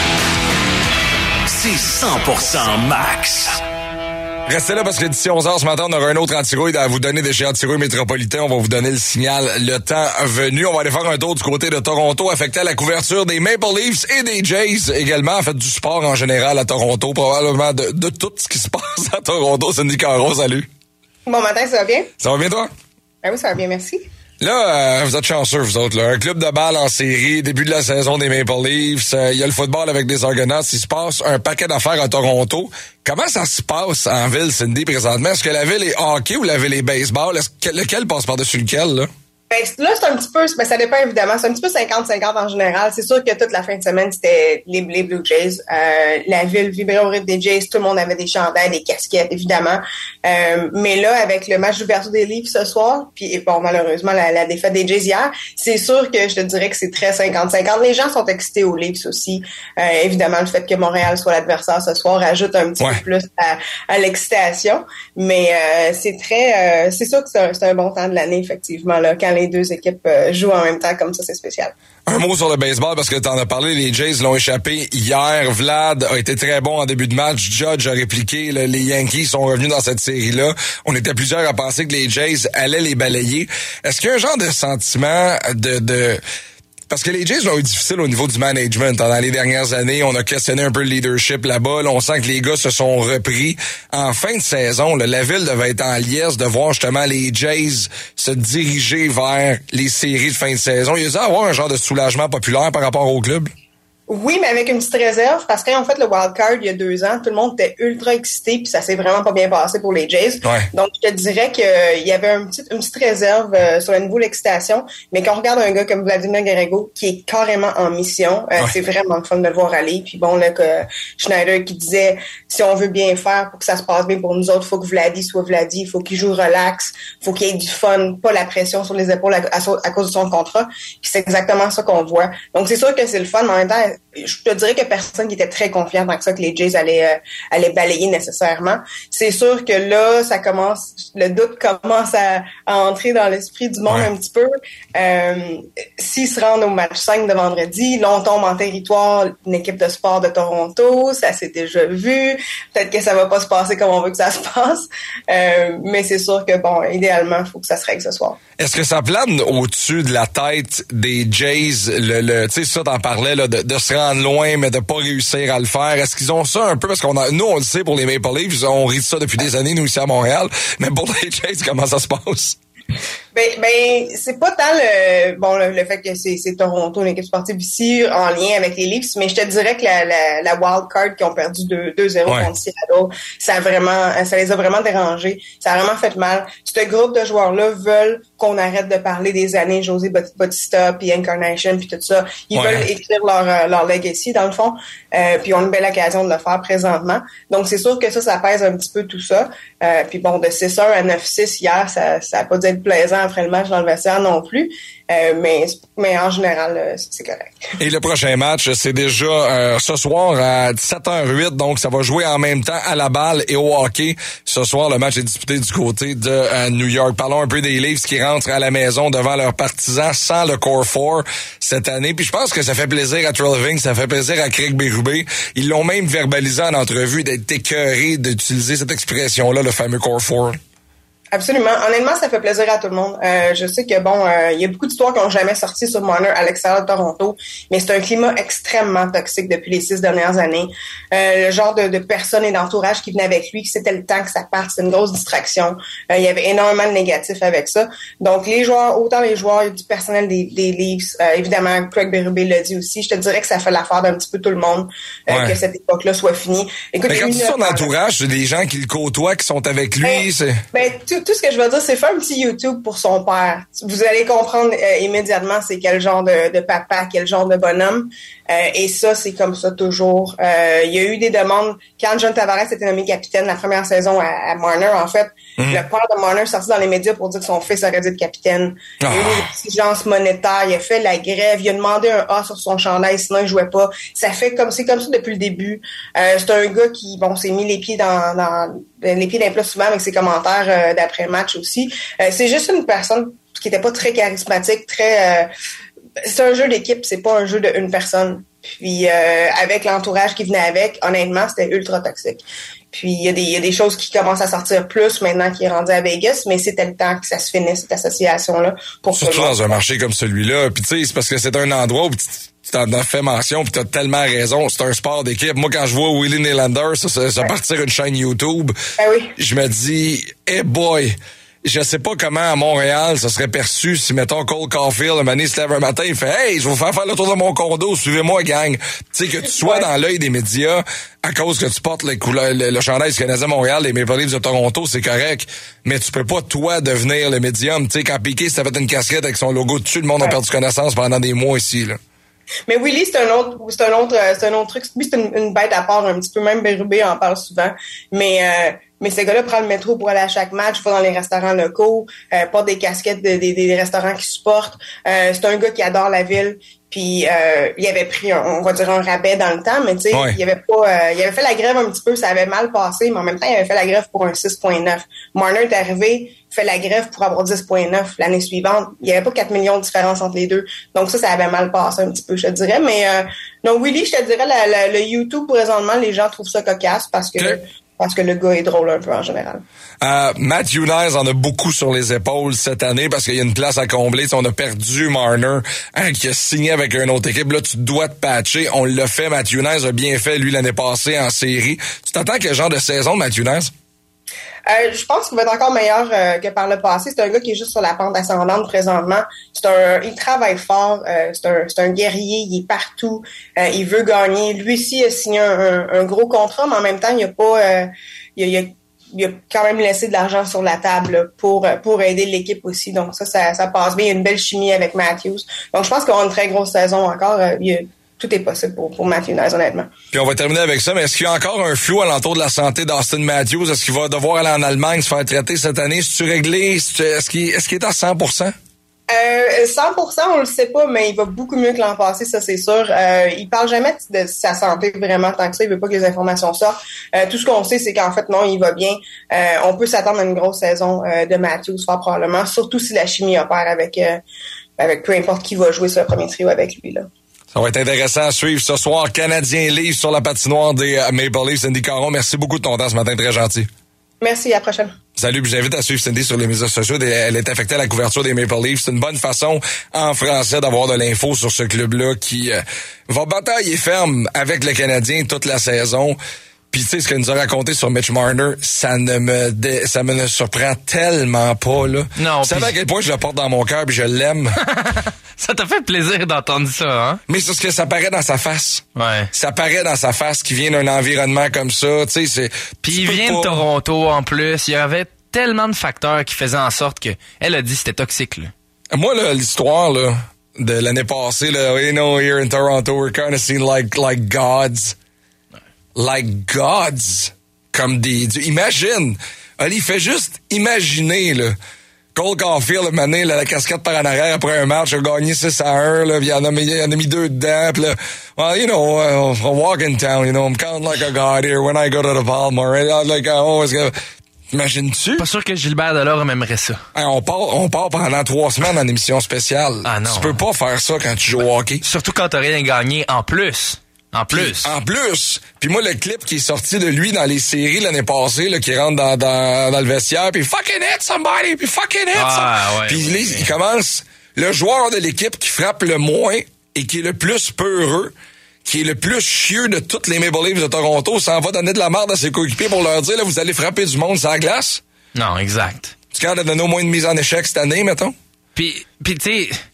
S7: C'est cent pour cent max.
S8: Restez là parce que d'ici onze heures ce matin, on aura un autre antirouille à vous donner de chez Antirouille Métropolitain. On va vous donner le signal le temps venu. On va aller faire un tour du côté de Toronto, affecté à la couverture des Maple Leafs et des Jays également. En fait, du sport en général à Toronto, probablement de, de tout ce qui se passe à Toronto. Cindy Caron, salut.
S22: Bon matin, ça va bien?
S8: Ça va bien, toi?
S22: Ben oui, ça va bien, merci.
S8: Là, euh, vous êtes chanceux, vous autres. Là. Un club de balle en série, début de la saison des Maple Leafs. Il euh, y a le football avec des Argonauts. Il se passe un paquet d'affaires à Toronto. Comment ça se passe en ville, Cindy, présentement? Est-ce que la ville est hockey ou la ville est baseball? Est-ce que lequel passe par-dessus lequel, là?
S22: Ben, là, c'est un petit peu, ben, ça dépend évidemment, c'est un petit peu cinquante cinquante en général. C'est sûr que toute la fin de semaine, c'était les, les Blue Jays. Euh, la ville vibrait au rythme des Jays, tout le monde avait des chandails, des casquettes, évidemment. Euh, mais là, avec le match d'ouverture des Leafs ce soir, puis bon, malheureusement, la, la défaite des Jays hier, c'est sûr que je te dirais que c'est très cinquante cinquante. Les gens sont excités aux Leafs aussi. Euh, évidemment, le fait que Montréal soit l'adversaire ce soir ajoute un petit ouais. peu plus à, à l'excitation. Mais euh, c'est très, euh, c'est sûr que c'est un, c'est un bon temps de l'année, effectivement, là, quand les deux équipes euh, jouent en même temps comme ça, c'est spécial.
S8: Un mot sur le baseball, parce que t'en as parlé, les Jays l'ont échappé hier. Vlad a été très bon en début de match. Judge a répliqué. Là, les Yankees sont revenus dans cette série-là. On était plusieurs à penser que les Jays allaient les balayer. Est-ce qu'il y a un genre de sentiment de... de Parce que les Jays l'ont eu difficile au niveau du management. Dans les dernières années, on a questionné un peu le leadership là-bas. Là, on sent que les gars se sont repris. En fin de saison, là, la ville devait être en liesse de voir justement les Jays se diriger vers les séries de fin de saison. Il y a dû avoir un genre de soulagement populaire par rapport au club.
S22: Oui, mais avec une petite réserve, parce que quand on fait le wild card il y a deux ans, tout le monde était ultra excité, puis ça s'est vraiment pas bien passé pour les Jays. Ouais. Donc, je te dirais qu'il euh, y avait un petit, une petite réserve euh, sur le niveau de l'excitation, mais quand on regarde un gars comme Vladimir Guerrero, qui est carrément en mission, euh, ouais. c'est vraiment le fun de le voir aller. Puis bon, là, que Schneider qui disait, si on veut bien faire pour que ça se passe bien pour nous autres, faut que Vladi soit Vladi, faut qu'il joue relax, faut qu'il y ait du fun, pas la pression sur les épaules à, à, à cause de son contrat. Puis c'est exactement ça qu'on voit. Donc, c'est sûr que c'est le fun, mais en même temps, je te dirais que personne qui était très confiant dans ça que les Jays allaient euh, allaient balayer nécessairement. C'est sûr que là, ça commence, le doute commence à, à entrer dans l'esprit du monde ouais. un petit peu. Euh, s'ils se rendent au match cinq de vendredi, là on tombe en territoire une équipe de sport de Toronto, ça s'est déjà vu. Peut-être que ça va pas se passer comme on veut que ça se passe, euh, mais c'est sûr que bon, idéalement, il faut que ça se règle ce soir.
S8: Est-ce que ça plane au-dessus de la tête des Jays, le, le tu sais ça t'en parlais là, de, de se rendre loin mais de pas réussir à le faire? Est-ce qu'ils ont ça un peu, parce qu'on a, nous on le sait pour les Maple Leafs, on rit de ça depuis des années nous ici à Montréal, mais pour les Jays comment ça se passe?
S22: Ben, ben, c'est pas tant le, bon, le, le fait que c'est, c'est Toronto, une équipe sportive ici, en lien avec les Leafs, mais je te dirais que la, la, la wild card qui ont perdu deux zéro ouais. contre Seattle, ça a vraiment, ça les a vraiment dérangés. Ça a vraiment fait mal. Ce groupe de joueurs-là veulent qu'on arrête de parler des années José Bautista puis Incarnation puis tout ça. Ils ouais. veulent écrire leur, leur legacy, dans le fond, euh, puis ils ont une belle occasion de le faire présentement. Donc, c'est sûr que ça, ça pèse un petit peu tout ça. Euh, puis bon, de six un à neuf six hier, ça, ça a pas dû être plaisant après le match dans le vestiaire non plus. Euh, mais, mais en général, c'est correct.
S8: Et le prochain match, c'est déjà euh, ce soir à dix-sept heures huit, donc ça va jouer en même temps à la balle et au hockey. Ce soir, le match est disputé du côté de euh, New York. Parlons un peu des Leafs qui rentrent à la maison devant leurs partisans sans le Core four cette année. Puis je pense que ça fait plaisir à Treliving, ça fait plaisir à Craig Berube. Ils l'ont même verbalisé en entrevue d'être écœurés d'utiliser cette expression-là, le fameux Core four.
S22: Absolument. Honnêtement, ça fait plaisir à tout le monde. Euh, je sais que, bon, euh, il y a beaucoup d'histoires qui n'ont jamais sorti sur Marner à l'extérieur de Toronto, mais c'est un climat extrêmement toxique depuis les six dernières années. Euh, le genre de, de personnes et d'entourage qui venaient avec lui, que c'était le temps que ça parte, c'est une grosse distraction. Euh, il y avait énormément de négatifs avec ça. Donc, les joueurs, autant les joueurs du personnel des, des Leafs, euh, évidemment, Craig Berube l'a dit aussi, je te dirais que ça fait l'affaire d'un petit peu tout le monde, euh, ouais. que cette époque-là soit finie. Écoute,
S8: mais quand tu dis son entourage, c'est des gens qui le côtoient, qui sont avec lui,
S22: ben,
S8: c'est...
S22: Ben, tout, tout ce que je veux dire, c'est faire un petit YouTube pour son père. Vous allez comprendre euh, immédiatement c'est quel genre de, de papa, quel genre de bonhomme. Euh, et ça, c'est comme ça toujours. Euh, il y a eu des demandes. Quand John Tavares était nommé capitaine la première saison à, à Marner, en fait, mmh. le père de Marner est sorti dans les médias pour dire que son fils aurait dû être capitaine. Ah. Il y a eu des exigences monétaires. Il a fait la grève. Il a demandé un A sur son chandail, sinon il jouait pas. Ça fait comme c'est comme ça depuis le début. Euh, c'est un gars qui, bon, s'est mis les pieds dans, dans les pieds d'un plat souvent avec ses commentaires euh, d'après-match aussi. Euh, c'est juste une personne qui était pas très charismatique, très... Euh, c'est un jeu d'équipe, c'est pas un jeu de une personne. Puis euh, avec l'entourage qui venait avec, honnêtement, c'était ultra toxique. Puis il y a des il y a des choses qui commencent à sortir plus maintenant qu'il est rendu à Vegas, mais c'était le temps que ça se finisse, cette association-là. Pour
S8: surtout dans un marché comme celui-là. Puis tu sais, c'est parce que c'est un endroit où tu t'en as fait mention, puis t'as tellement raison, c'est un sport d'équipe. Moi, quand je vois Willie Nylander, ça, ça, ça ouais. partir une chaîne YouTube,
S22: ben oui.
S8: je me dis, hey boy, je sais pas comment à Montréal ça serait perçu si, mettons, Cole Caulfield, un moment donné, se lève un matin, il fait « Hey, je vais vous faire faire le tour de mon condo, suivez-moi, gang! » Tu sais, que tu sois ouais. dans l'œil des médias à cause que tu portes les couleurs, le, le chandail du Canadien Montréal, les Maple Leafs de Toronto, c'est correct, mais tu peux pas, toi, devenir le médium. Tu sais, quand Piqué s'est fait une casquette avec son logo dessus, le monde ouais. a perdu connaissance pendant des mois ici, là.
S22: Mais Willie, c'est un autre, c'est un autre, c'est un autre truc. Lui, c'est une, une bête à part un petit peu. Même Bérubé en parle souvent. Mais, euh, mais ce gars-là prend le métro pour aller à chaque match, va dans les restaurants locaux, euh, porte des casquettes de, des, des restaurants qu'il supporte. Euh, c'est un gars qui adore la ville. Puis euh, il avait pris, un, on va dire, un rabais dans le temps, mais tu sais, ouais. il avait pas, euh, il avait fait la grève un petit peu, ça avait mal passé, mais en même temps, il avait fait la grève pour un six virgule neuf. Marner est arrivé, fait la grève pour avoir dix virgule neuf l'année suivante. Il y avait pas quatre millions de différence entre les deux. Donc ça, ça avait mal passé un petit peu, je te dirais. Mais euh, non, Willie, je te dirais, la, la, le YouTube, présentement, les gens trouvent ça cocasse parce que... Okay. Parce que le gars est drôle un peu en général.
S8: Euh, Matt Younes en a beaucoup sur les épaules cette année parce qu'il y a une place à combler. T'sais, on a perdu Marner hein, qui a signé avec une autre équipe. Là, tu dois te patcher. On l'a fait. Matt Younes a bien fait, lui, l'année passée en série. Tu t'attends à quel genre de saison, Matt Younes?
S22: Euh, je pense qu'il va être encore meilleur euh, que par le passé. C'est un gars qui est juste sur la pente ascendante présentement. C'est un, il travaille fort. Euh, c'est un, c'est un guerrier. Il est partout. Euh, il veut gagner. Lui aussi a signé un, un, un gros contrat, mais en même temps, il a pas, euh, il a, il a, il a quand même laissé de l'argent sur la table là, pour pour aider l'équipe aussi. Donc ça, ça, ça passe bien. Il y a une belle chimie avec Matthews. Donc je pense qu'on a une très grosse saison encore. Euh, il y a, tout est possible pour, pour Matthew Knies, honnêtement.
S8: Puis on va terminer avec ça, mais est-ce qu'il y a encore un flou alentour de la santé d'Austin Matthews? Est-ce qu'il va devoir aller en Allemagne se faire traiter cette année? Est-ce réglé? Est-ce qu'il, est-ce qu'il est à cent pour cent?
S22: Euh, cent pour cent, on le sait pas, mais il va beaucoup mieux que l'an passé, ça c'est sûr. Euh, il parle jamais de sa santé vraiment tant que ça. Il veut pas que les informations sortent. Euh, tout ce qu'on sait, c'est qu'en fait, non, il va bien. Euh, on peut s'attendre à une grosse saison euh, de Matthews, fort probablement, surtout si la chimie opère avec, euh, avec peu importe qui va jouer sur le premier trio avec lui, là.
S8: Ça va être intéressant à suivre ce soir. Canadien Leafs sur la patinoire des Maple Leafs. Cindy Caron, merci beaucoup de ton temps ce matin, très gentil.
S22: Merci, à la prochaine.
S8: Salut, puis j'invite à suivre Cindy sur les médias sociaux. Elle est affectée à la couverture des Maple Leafs. C'est une bonne façon, en français, d'avoir de l'info sur ce club-là qui euh, va batailler ferme avec le Canadien toute la saison. Puis tu sais, ce qu'elle nous a raconté sur Mitch Marner, ça ne me dé... ça me ne surprend tellement pas, là.
S9: Non.
S8: Tu sais pis... à quel point je le porte dans mon cœur puis je l'aime.
S9: Ça t'a fait plaisir d'entendre ça, hein?
S8: Mais c'est ce que ça paraît dans sa face.
S9: Ouais.
S8: Ça paraît dans sa face qu'il vient d'un environnement comme ça, tu sais, c'est...
S9: Puis il vient pas... de Toronto, en plus. Il y avait tellement de facteurs qui faisaient en sorte que elle a dit que c'était toxique, là.
S8: Moi, là, l'histoire, là, de l'année passée, là, you know, here in Toronto, we're kind of seen like, like gods. Like gods. Comme des dieux. Imagine. Ali, fait juste imaginer, là. Cole Caulfield a mené là, la casquette par en arrière après un match, a gagné six à un, là, puis il en a mis, il en a mis deux dedans, puis là, well, you know, uh, I walk in town, you know, I'm kind of like a god here when I go to the Palmer, right? Like, I always go... Imagines-tu?
S9: Pas sûr que Gilbert Delorme aimerait ça.
S8: Hey, on part, on part pendant trois semaines en émission spéciale.
S9: Ah non.
S8: Tu peux pas faire ça quand tu joues au hockey.
S9: Surtout quand t'as rien gagné en plus. En plus.
S8: Puis, en plus. Puis moi, le clip qui est sorti de lui dans les séries l'année passée, là, qui rentre dans, dans, dans le vestiaire, puis fucking hit somebody, puis fucking hit
S9: ah,
S8: somebody.
S9: Ouais,
S8: puis
S9: ouais,
S8: il,
S9: ouais.
S8: il commence, le joueur de l'équipe qui frappe le moins et qui est le plus peureux, qui est le plus chieux de toutes les Maple Leafs de Toronto, s'en va donner de la merde à ses coéquipiers pour leur dire, là, vous allez frapper du monde sur la glace.
S9: Non, exact.
S8: Tu es capable de donner au moins une mise en échec cette année, mettons?
S9: Puis, puis tu sais,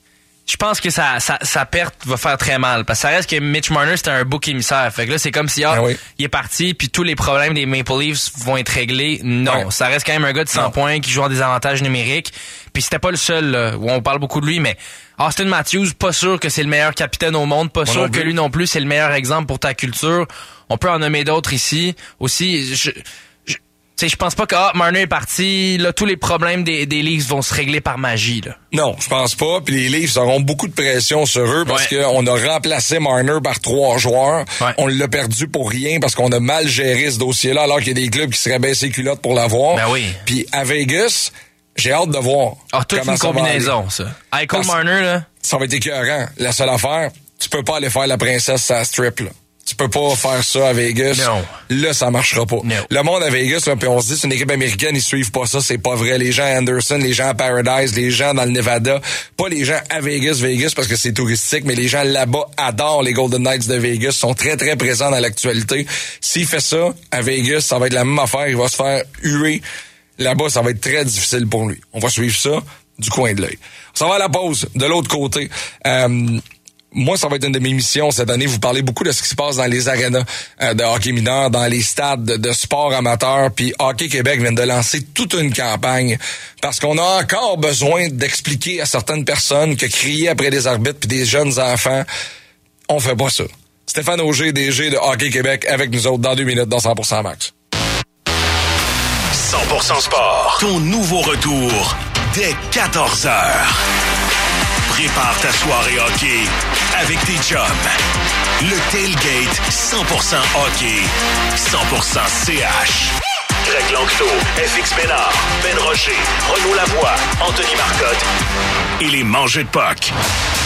S9: je pense que sa, sa, sa perte va faire très mal. Parce que ça reste que Mitch Marner, c'était un bouc émissaire. Fait que là, c'est comme si, ah,
S8: ben oui.
S9: il est parti, puis tous les problèmes des Maple Leafs vont être réglés. Non, ouais. Ça reste quand même un gars de cent points qui joue en désavantage numérique. Puis c'était pas le seul, là, où on parle beaucoup de lui, mais Austin Matthews, pas sûr que c'est le meilleur capitaine au monde, pas Moi sûr que lui non plus, c'est le meilleur exemple pour ta culture. On peut en nommer d'autres ici. Aussi, je... Je je pense pas que ah, Marner est parti, là tous les problèmes des, des Leafs vont se régler par magie là.
S8: Non, je pense pas. Puis les Leafs auront beaucoup de pression sur eux parce ouais. qu'on a remplacé Marner par trois joueurs. Ouais. On l'a perdu pour rien parce qu'on a mal géré ce dossier-là alors qu'il y a des clubs qui seraient baissés culottes pour l'avoir.
S9: Ben oui.
S8: Puis à Vegas, j'ai hâte de voir.
S9: Ah, toute une combinaison ça. Eichel Marner là.
S8: Ça va être écœurant. La seule affaire, tu peux pas aller faire la princesse à strip là. Tu peux pas faire ça à Vegas.
S9: Non.
S8: Là, ça marchera pas.
S9: No.
S8: Le monde à Vegas, là, puis on se dit, c'est une équipe américaine, ils suivent pas ça, c'est pas vrai. Les gens à Anderson, les gens à Paradise, les gens dans le Nevada, pas les gens à Vegas, Vegas, parce que c'est touristique, mais les gens là-bas adorent les Golden Knights de Vegas, sont très, très présents dans l'actualité. S'il fait ça, à Vegas, ça va être la même affaire, il va se faire huer. Là-bas, ça va être très difficile pour lui. On va suivre ça du coin de l'œil. Ça va à la pause, de l'autre côté. Euh, Moi, ça va être une de mes missions cette année. Vous parlez beaucoup de ce qui se passe dans les arénas euh, de hockey mineur, dans les stades de, de sport amateur. Puis Hockey Québec vient de lancer toute une campagne parce qu'on a encore besoin d'expliquer à certaines personnes que crier après des arbitres puis des jeunes enfants, on fait pas ça. Stéphane Auger, D G de Hockey Québec, avec nous autres dans deux minutes dans cent pour cent Max.
S7: cent pour cent Sport, ton nouveau retour dès quatorze heures. Prépare ta soirée hockey avec tes chums. Le Tailgate cent pour cent hockey, cent pour cent C H. Greg Langto, F X Bénard, Ben Rocher, Renaud Lavoie, Anthony Marcotte et les mangeux de puck.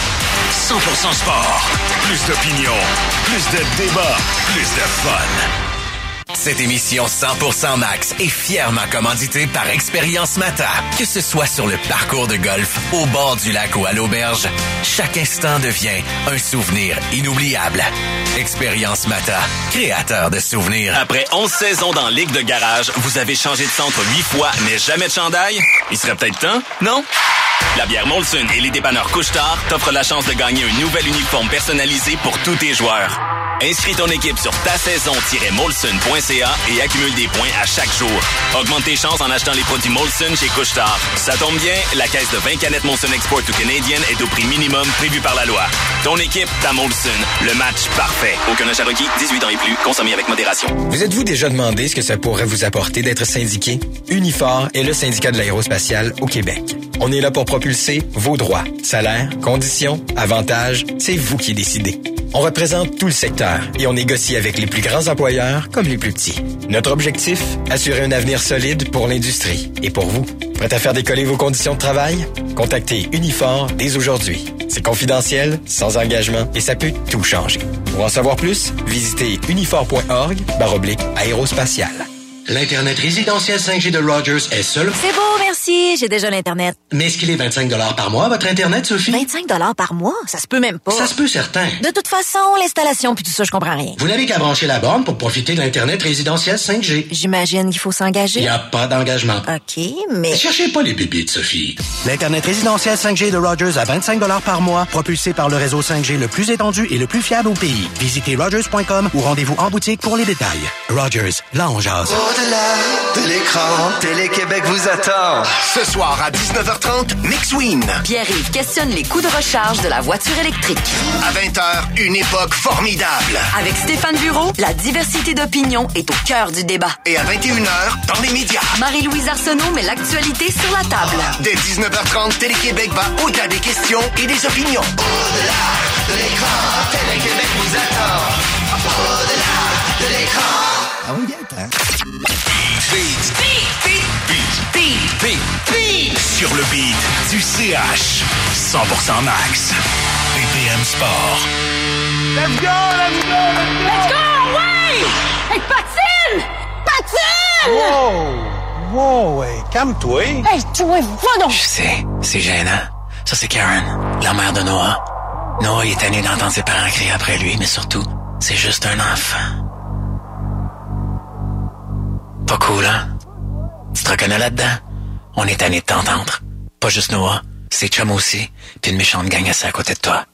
S7: cent pour cent Sport. Plus d'opinion, plus de débats, plus de fun.
S4: Cette émission cent pour cent Max est fièrement commanditée par Expérience Mata. Que ce soit sur le parcours de golf, au bord du lac ou à l'auberge, chaque instant devient un souvenir inoubliable. Expérience Mata, créateur de souvenirs.
S1: Après onze saisons dans Ligue de garage, vous avez changé de centre huit fois, mais jamais de chandail? Il serait peut-être temps, non? La bière Molson et les dépanneurs Couche-Tard t'offrent la chance de gagner un nouvel uniforme personnalisé pour tous tes joueurs. Inscris ton équipe sur ta saison tiret molson point c a et accumule des points à chaque jour. Augmente tes chances en achetant les produits Molson chez Couche-Tard. Ça tombe bien, la caisse de vingt canettes Molson Export to Canadian est au prix minimum prévu par la loi. Ton équipe, ta Molson. Le match parfait. Aucun achat requis, dix-huit ans et plus. Consommé avec modération.
S2: Vous êtes-vous déjà demandé ce que ça pourrait vous apporter d'être syndiqué? Unifor est le syndicat de l'aérospatiale au Québec. On est là pour propulser vos droits. Salaire, conditions, avantages, c'est vous qui décidez. On représente tout le secteur et on négocie avec les plus grands employeurs comme les plus petits. Notre objectif, assurer un avenir solide pour l'industrie et pour vous. Prêt à faire décoller vos conditions de travail? Contactez Unifor dès aujourd'hui. C'est confidentiel, sans engagement et ça peut tout changer. Pour en savoir plus, visitez unifor point org barre oblique aérospatial.
S23: L'Internet résidentiel cinq G de Rogers est seul...
S24: C'est beau, merci. J'ai déjà l'Internet.
S23: Mais est-ce qu'il est vingt-cinq dollars par mois, votre Internet, Sophie?
S24: vingt-cinq dollars par mois? Ça se peut même pas.
S23: Ça se peut, certain.
S24: De toute façon, l'installation puis tout ça, je comprends rien.
S23: Vous n'avez qu'à brancher la borne pour profiter de l'Internet résidentiel cinq G.
S24: J'imagine qu'il faut s'engager.
S23: Il n'y a pas d'engagement.
S24: OK, mais...
S23: Cherchez pas les bébites, Sophie. L'Internet résidentiel cinq G de Rogers à vingt-cinq dollars par mois, propulsé par le réseau cinq G le plus étendu et le plus fiable au pays. Visitez rogers point com ou rendez-vous en boutique pour les détails. Rogers, là on jase.
S17: Au-delà de l'écran, Télé-Québec vous attend. Ce soir à dix-neuf heures trente, MixWin.
S18: Pierre-Yves questionne les coûts de recharge de la voiture électrique.
S17: À vingt heures, une époque formidable.
S18: Avec Stéphane Bureau, la diversité d'opinions est au cœur du débat.
S17: Et à vingt et une heures, dans les médias,
S18: Marie-Louise Arsenault met l'actualité sur la table.
S17: Dès dix-neuf heures trente, Télé-Québec va au-delà des questions et des opinions. Au-delà de l'écran, Télé-Québec vous attend. Au-delà de l'écran.
S23: Ah oui, bien, hein?
S7: Beat, beat, beat, beat, beat, beat. Sur le beat du C H. cent pour cent Max. B P M Sport.
S25: Let's go, let's go, let's go! Let's go, ouais! Hey, patine! Patine!
S23: Wow! Wow, hey, calme-toi.
S25: Hey, toi, va donc!
S26: Je sais, c'est gênant. Ça, c'est Karen, la mère de Noah. Noah est tanné d'entendre ses parents crier après lui, mais surtout, c'est juste un enfant. Pas cool, hein? Tu te reconnais là-dedans? On est tanné de t'entendre. Pas juste Noah, ses chums aussi, puis une méchante gang assis à côté de toi.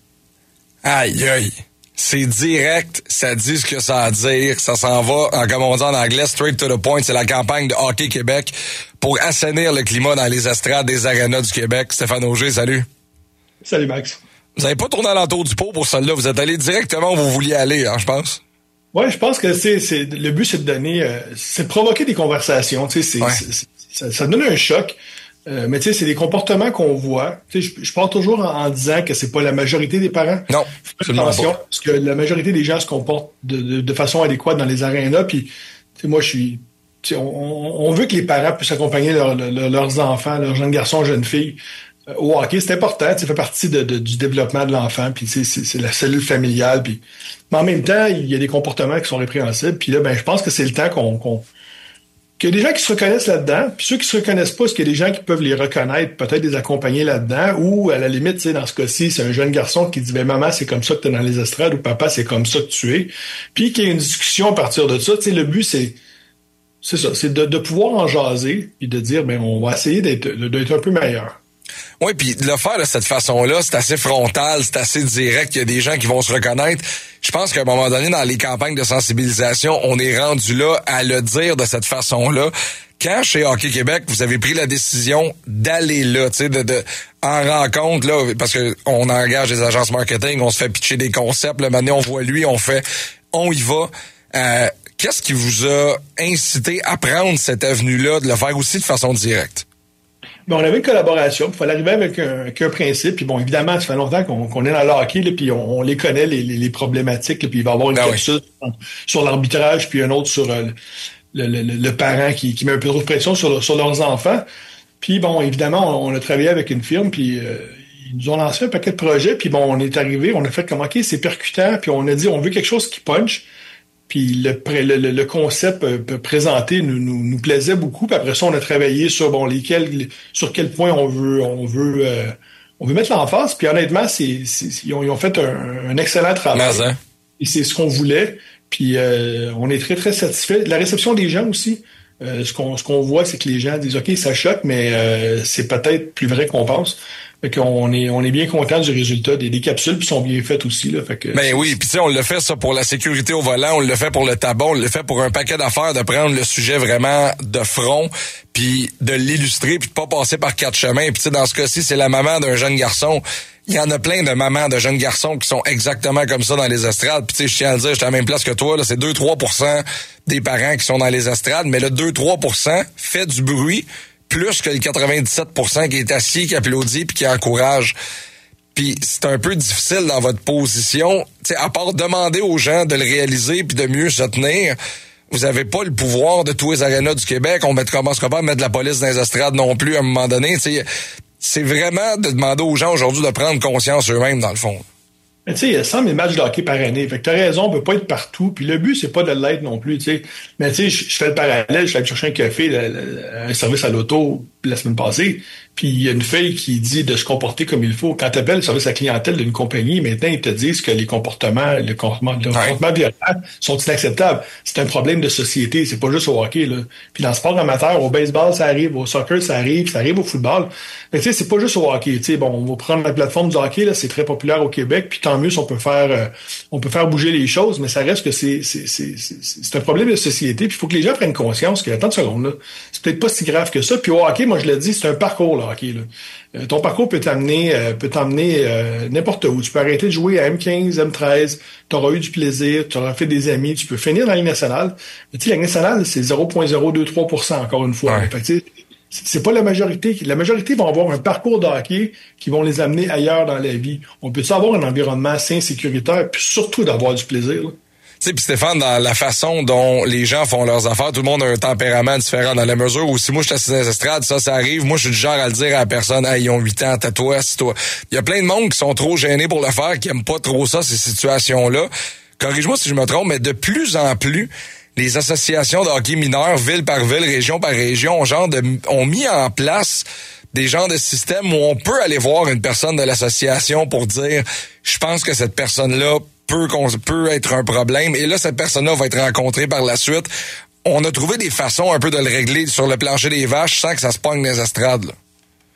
S8: Aïe, aïe. C'est direct, ça dit ce que ça a à dire, ça s'en va, en, comme on dit en anglais, straight to the point. C'est la campagne de Hockey Québec pour assainir le climat dans les estrades des arénas du Québec. Stéphane Auger, salut.
S3: Salut, Max.
S8: Vous n'avez pas tourné à l'entour du pot pour celle-là, vous êtes allé directement où vous vouliez aller, hein, je pense.
S3: Ouais, je pense que c'est, c'est le but, c'est de donner, euh, c'est de provoquer des conversations. Tu sais, c'est,
S8: ouais.
S3: c'est, c'est, ça, ça donne un choc. Euh, mais tu sais, c'est des comportements qu'on voit. Tu sais, je, je pars toujours en, en disant que c'est pas la majorité des parents.
S8: Non,
S3: attention, parce que la majorité des gens se comportent de, de, de façon adéquate dans les arénas. Puis, tu sais, moi, je suis, tu sais, on, on veut que les parents puissent accompagner leur, leur, leurs enfants, leurs jeunes garçons, jeunes filles euh, au hockey. C'est important. Ça fait partie de, de, du développement de l'enfant. Puis, tu sais, c'est, c'est la cellule familiale. Puis, mais en même temps, il y a des comportements qui sont répréhensibles. Puis là, ben, je pense que c'est le temps qu'on, qu'on qu'il y a des gens qui se reconnaissent là-dedans, puis ceux qui se reconnaissent pas, est-ce qu'il y a des gens qui peuvent les reconnaître, peut-être les accompagner là-dedans, ou à la limite, tu sais, dans ce cas-ci, c'est un jeune garçon qui dit, ben maman, c'est comme ça que t'es dans les estrades, ou papa, c'est comme ça que tu es, puis qu'il y ait une discussion à partir de ça. Tu sais, le but, c'est, c'est ça, c'est de, de pouvoir en jaser, puis de dire, ben on va essayer d'être, d'être un peu meilleur.
S8: Oui, puis de le faire de cette façon-là, c'est assez frontal, c'est assez direct, il y a des gens qui vont se reconnaître. Je pense qu'à un moment donné, dans les campagnes de sensibilisation, on est rendu là à le dire de cette façon-là. Quand, chez Hockey Québec, vous avez pris la décision d'aller là, tu sais, de, de, en rencontre, là, parce que on engage des agences marketing, on se fait pitcher des concepts, là, maintenant on voit lui, on fait, on y va. Euh, qu'est-ce qui vous a incité à prendre cette avenue-là, de le faire aussi de façon directe?
S3: Ben, on avait une collaboration, il fallait arriver avec un, avec un principe, puis bon, évidemment, ça fait longtemps qu'on, qu'on est dans le hockey, là, puis on, on les connaît, les, les, les problématiques, là, puis il va y avoir une
S8: ah
S3: capsule
S8: oui.
S3: sur l'arbitrage, puis un autre sur euh, le, le, le, le parent qui, qui met un peu trop de pression sur, sur leurs enfants. Puis bon, évidemment, on, on a travaillé avec une firme, puis euh, ils nous ont lancé un paquet de projets, puis bon, on est arrivé, on a fait comme, OK, c'est percutant, puis on a dit, on veut quelque chose qui punch. Puis le, le, le concept euh, présenté nous, nous, nous plaisait beaucoup. Puis après ça, on a travaillé sur bon lesquels, sur quel point on veut, on veut, euh, on veut mettre l'emphase. Puis honnêtement, c'est, c'est ils, ont, ils ont fait un, un excellent travail.
S8: Mais, hein?
S3: Et c'est ce qu'on voulait. Puis euh, on est très très satisfait. La réception des gens aussi. Euh, ce qu'on ce qu'on voit, c'est que les gens disent OK, ça choque, mais euh, c'est peut-être plus vrai qu'on pense. Fait qu'on est on est bien content du résultat des, des capsules, puis sont bien faites aussi là. Fait que
S8: ben oui, puis tu sais, on le fait ça pour la sécurité au volant, on le fait pour le tabac, on le fait pour un paquet d'affaires, de prendre le sujet vraiment de front, puis de l'illustrer, puis de pas passer par quatre chemins. Puis tu sais, dans ce cas-ci, c'est la maman d'un jeune garçon. Il y en a plein de mamans de jeunes garçons qui sont exactement comme ça dans les estrades. Puis tu sais, je tiens à le dire, j'étais à la même place que toi, là, c'est deux à trois pour cent des parents qui sont dans les estrades, mais le deux à trois pour cent fait du bruit plus que le quatre-vingt-dix-sept pour cent qui est assis, qui applaudit puis qui encourage. Puis c'est un peu difficile dans votre position, tu sais, à part demander aux gens de le réaliser puis de mieux se tenir. Vous avez pas le pouvoir de tous les arénas du Québec. On ne commencera pas à mettre de la police dans les estrades non plus à un moment donné. Tu sais, c'est vraiment de demander aux gens aujourd'hui de prendre conscience eux-mêmes, dans le fond.
S3: Mais tu sais, il y a cent mille matchs de hockey par année. Fait que t'as raison, on peut pas être partout. Puis le but, c'est pas de l'être non plus, tu sais. Mais tu sais, je fais le parallèle, je suis allé chercher un café, le, le, un service à l'auto la semaine passée. Puis il y a une fille qui dit de se comporter comme il faut. Quand tu appelles le service à clientèle d'une compagnie, maintenant, ils te disent que les comportements, le comportement, le comportement violent sont inacceptables. C'est un problème de société, c'est pas juste au hockey, là. Puis dans le sport amateur, au baseball, ça arrive, au soccer, ça arrive, ça arrive au football. Mais tu sais, c'est pas juste au hockey. Tu sais, bon, on va prendre la plateforme du hockey, là, c'est très populaire au Québec, puis tant mieux si on peut faire, euh, on peut faire bouger les choses, mais ça reste que c'est, c'est, c'est, c'est, c'est un problème de société. Puis il faut que les gens prennent conscience que, attends une seconde, là, c'est peut-être pas si grave que ça. Puis au hockey, moi je le dis, c'est un parcours, là. Hockey, là. Euh, ton parcours peut t'amener euh, peut t'emmener euh, n'importe où. Tu peux arrêter de jouer à M quinze, M treize, tu auras eu du plaisir, tu auras fait des amis, tu peux finir dans la Ligue nationale. Mais tu sais, la Ligue nationale, c'est zéro virgule zéro deux trois pour cent encore une fois.
S8: Ouais.
S3: Fait que, tu sais, c'est pas la majorité. La majorité vont avoir un parcours de hockey qui vont les amener ailleurs dans la vie. On peut avoir un environnement sain, sécuritaire, puis surtout d'avoir du plaisir, là.
S8: Tu sais, puis Stéphane, dans la façon dont les gens font leurs affaires, tout le monde a un tempérament différent dans la mesure où si moi je suis assis dans les estrades, ça, ça arrive, moi je suis du genre à le dire à la personne, hey, ils ont huit ans, t'as toi, c'est toi. Il y a plein de monde qui sont trop gênés pour le faire, qui aiment pas trop ça, ces situations-là. Corrige-moi si je me trompe, mais de plus en plus, les associations de hockey mineurs, ville par ville, région par région, genre de, ont mis en place des genres de systèmes où on peut aller voir une personne de l'association pour dire, je pense que cette personne-là peut, peut être un problème. Et là, cette personne-là va être rencontrée par la suite. On a trouvé des façons un peu de le régler sur le plancher des vaches sans que ça se pogne dans les estrades, là.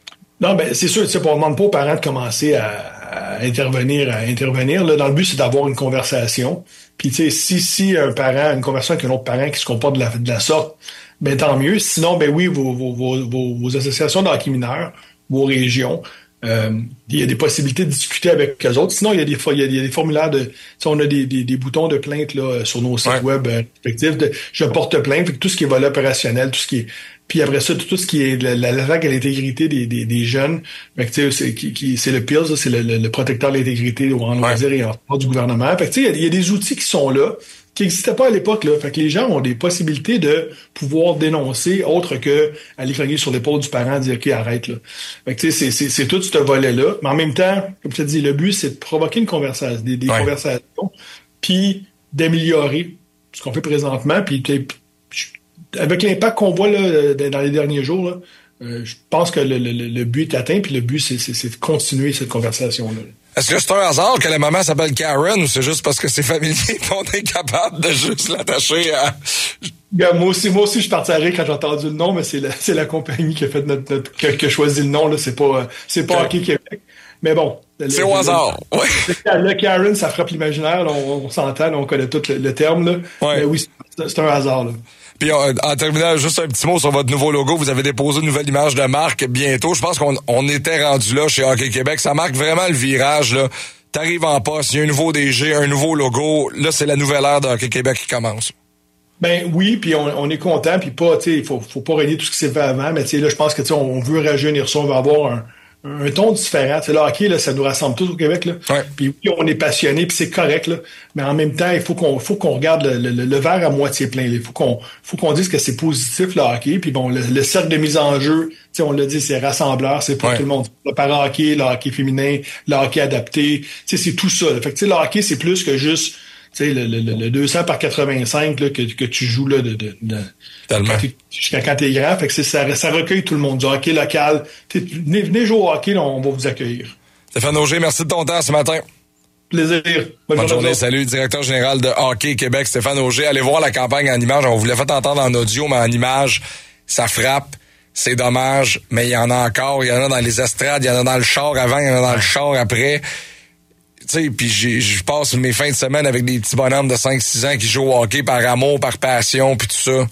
S3: Non, ben c'est sûr, tu sais, on ne demande pas aux parents de commencer à, à intervenir, à intervenir. Là, dans le but, c'est d'avoir une conversation. Puis, tu sais, si, si un parent, une conversation avec un autre parent qui se comporte de la, de la sorte, ben tant mieux. Sinon, ben oui, vos, vos, vos, vos associations de hockey mineurs, vos régions, euh, il y a des possibilités de discuter avec eux autres. Sinon, il y a des, il y a, il y a des formulaires de, tu sais, on a des, des, des boutons de plainte là sur nos sites ouais. web euh, respectifs. De, je porte plainte, fait que tout ce qui est volet opérationnel, tout ce qui est, puis après ça, tout, tout ce qui est l'attaque à l'intégrité des, des, des jeunes, fait que tu sais, c'est, qui, qui, c'est le P I L S, c'est le, le, le protecteur de l'intégrité en loisirs ouais. et en sport du gouvernement. Fait que tu sais, il y, a, il y a des outils qui sont là, qui n'existaient pas à l'époque, là. Fait que les gens ont des possibilités de pouvoir dénoncer autre que aller cogner sur l'épaule du parent et dire, OK, arrête, là. Fait que, tu sais, c'est, c'est, c'est tout ce volet-là. Mais en même temps, comme je te dis, le but, c'est de provoquer une conversation, des, des ouais. conversations, puis d'améliorer ce qu'on fait présentement, puis avec l'impact qu'on voit, là, dans les derniers jours, là, euh, je pense que le, le, le but est atteint, puis le but, c'est, c'est, c'est de continuer cette conversation-là.
S8: Est-ce que c'est un hasard que la maman s'appelle Karen ou c'est juste parce que c'est familier qu'on est capable de juste l'attacher à...
S3: Bien, moi aussi, moi aussi, je partirais quand j'ai entendu le nom, mais c'est la, c'est la compagnie qui a fait notre, notre qui, a, qui a choisi le nom, là. C'est pas, c'est pas Hockey Québec. Mais bon.
S8: C'est
S3: le,
S8: au hasard.
S3: Le,
S8: ouais.
S3: le Karen, ça frappe l'imaginaire, là, on, on s'entend, là, on connaît tout le, le terme, là. Ouais. Mais oui, c'est, c'est un hasard, là.
S8: Puis en, en terminant, juste un petit mot sur votre nouveau logo. Vous avez déposé une nouvelle image de marque bientôt. Je pense qu'on on était rendu là chez Hockey Québec. Ça marque vraiment le virage, là. T'arrives en poste, il y a un nouveau D G, un nouveau logo. Là, c'est la nouvelle ère de Hockey Québec qui commence.
S3: Ben oui, puis on, on est content, puis pas, tu sais, il faut, faut pas renier tout ce qui s'est fait avant, mais tu sais, là, je pense que tu sais, on veut rajeunir ça, on veut avoir un, un ton différent. Tu sais, le hockey, là, ça nous rassemble tous au Québec, là. Ouais. Puis oui, on est passionné, puis c'est correct, là. Mais en même temps, il faut qu'on, faut qu'on regarde le, le, le verre à moitié plein. Il faut qu'on, faut qu'on dise que c'est positif le hockey. Puis bon, le, le cercle de mise en jeu, tu sais, on l'a dit, c'est rassembleur, c'est pour ouais. tout le monde. Le para-hockey, le hockey féminin, le hockey adapté, tu sais, c'est tout ça. Là. Fait que tu sais, le hockey, c'est plus que juste, tu sais, le, le, le deux cents par quatre-vingt-cinq là, que, que tu joues là de, de, de
S8: Tellement.
S3: Jusqu'à quand t'es grand. Fait que c'est, ça, ça recueille tout le monde. Du hockey local. Venez, venez jouer au hockey, là, on va vous accueillir.
S8: Stéphane Auger, merci de ton temps ce matin.
S3: Plaisir.
S8: Bonne, Bonne journée. Salut, directeur général de Hockey Québec, Stéphane Auger. Allez voir la campagne en images. On vous l'a fait entendre en audio, mais en images, ça frappe. C'est dommage, mais il y en a encore. Il y en a dans les estrades, il y en a dans le char avant, il y en a dans le char après. Tu sais, puis je passe mes fins de semaine avec des petits bonhommes de cinq six ans qui jouent au hockey par amour, par passion, puis tout ça.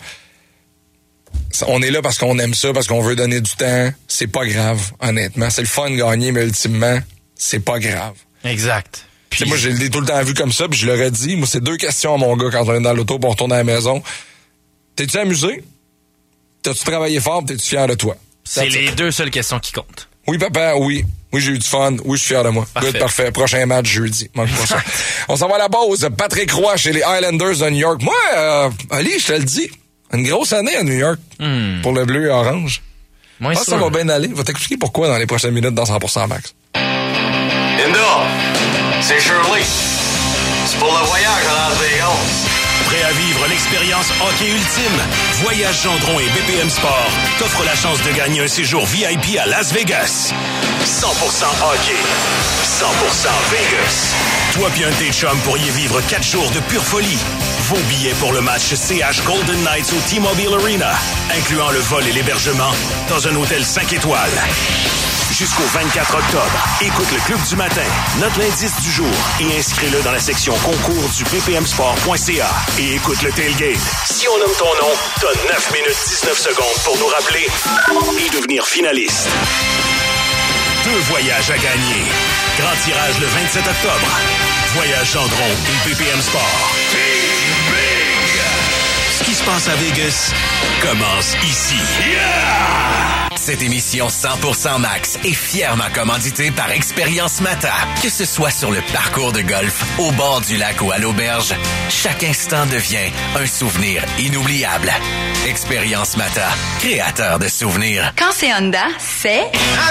S8: On est là parce qu'on aime ça, parce qu'on veut donner du temps. C'est pas grave, honnêtement. C'est le fun de gagner, mais ultimement, c'est pas grave.
S9: Exact.
S8: Puis moi, je l'ai tout le temps vu comme ça, puis je leur ai dit, moi, c'est deux questions à mon gars quand on est dans l'auto pour on retourne à la maison. T'es-tu amusé? T'as-tu travaillé fort? T'es-tu fier de toi?
S9: C'est les it. deux seules questions qui comptent.
S8: Oui, papa, oui. Oui, j'ai eu du fun. Oui, je suis fier de moi. Parfait. Good, parfait. Prochain match jeudi. Manque pas ça. On s'en va à la pause. Patrick Roy chez les Islanders de New York. Moi, euh, Ali, je te le dis, une grosse année à New York mm. pour le bleu et orange. Moi, ah, ça va bien aller. Je vais t'expliquer pourquoi dans les prochaines minutes dans cent pour cent Max.
S5: Indo, c'est Shirley. C'est pour le voyage à Las Vegas.
S7: Prêt à vivre l'expérience hockey ultime? Voyage Gendron et B P M Sport t'offrent la chance de gagner un séjour V I P à Las Vegas. cent pour cent hockey, cent pour cent Vegas. Toi pis un de tes chums pourriez vivre quatre jours de pure folie. Vos billets pour le match C H Golden Knights au T-Mobile Arena, incluant le vol et l'hébergement dans un hôtel cinq étoiles. Jusqu'au vingt-quatre octobre, écoute le Club du matin, note l'indice du jour et inscris-le dans la section concours du b p m sport point c a et écoute le tailgate. Si on nomme ton nom, t'as neuf minutes dix-neuf secondes pour nous rappeler et devenir finaliste. Deux voyages à gagner. Grand tirage le vingt-sept octobre. Voyage Gendron et B P M Sport. Ce qui se passe à Vegas commence ici.
S4: Yeah! Cette émission cent pour cent Max est fièrement commanditée par Expérience Mata. Que ce soit sur le parcours de golf, au bord du lac ou à l'auberge, chaque instant devient un souvenir inoubliable. Expérience Mata, créateur de souvenirs.
S20: Quand c'est Honda, c'est...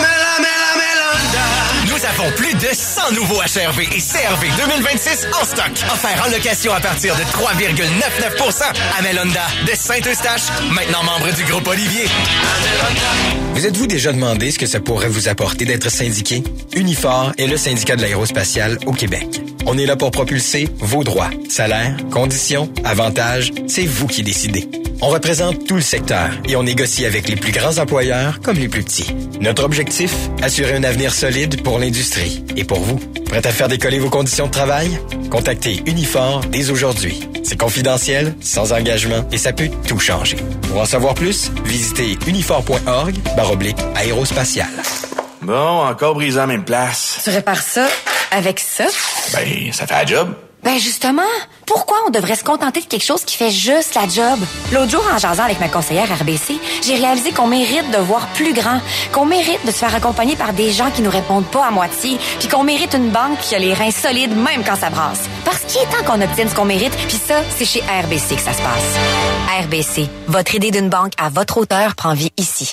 S4: Nous avons plus de cent nouveaux H R V et C R V deux mille vingt-six en stock. Offerts en location à partir de trois virgule quatre-vingt-dix-neuf pour cent. Amel Honda de Saint-Eustache, maintenant membre du groupe Olivier.
S2: Vous êtes-vous déjà demandé ce que ça pourrait vous apporter d'être syndiqué? Unifor est le syndicat de l'aérospatiale au Québec. On est là pour propulser vos droits. Salaire, conditions, avantages, c'est vous qui décidez. On représente tout le secteur et on négocie avec les plus grands employeurs comme les plus petits. Notre objectif, assurer un avenir solide pour l'industrie et pour vous. Prêt à faire décoller vos conditions de travail? Contactez Unifor dès aujourd'hui. C'est confidentiel, sans engagement et ça peut tout changer. Pour en savoir plus, visitez unifor point org barre oblique aérospatial.
S6: Bon, encore brisé en même place.
S24: Tu répares ça avec ça?
S6: Ben, ça fait la job.
S24: Ben justement, pourquoi on devrait se contenter de quelque chose qui fait juste la job? L'autre jour, en jasant avec ma conseillère R B C, j'ai réalisé qu'on mérite de voir plus grand, qu'on mérite de se faire accompagner par des gens qui nous répondent pas à moitié, puis qu'on mérite une banque qui a les reins solides même quand ça brasse. Parce qu'il est temps qu'on obtienne ce qu'on mérite, puis ça, c'est chez R B C que ça se passe. R B C, votre idée d'une banque à votre hauteur prend vie ici.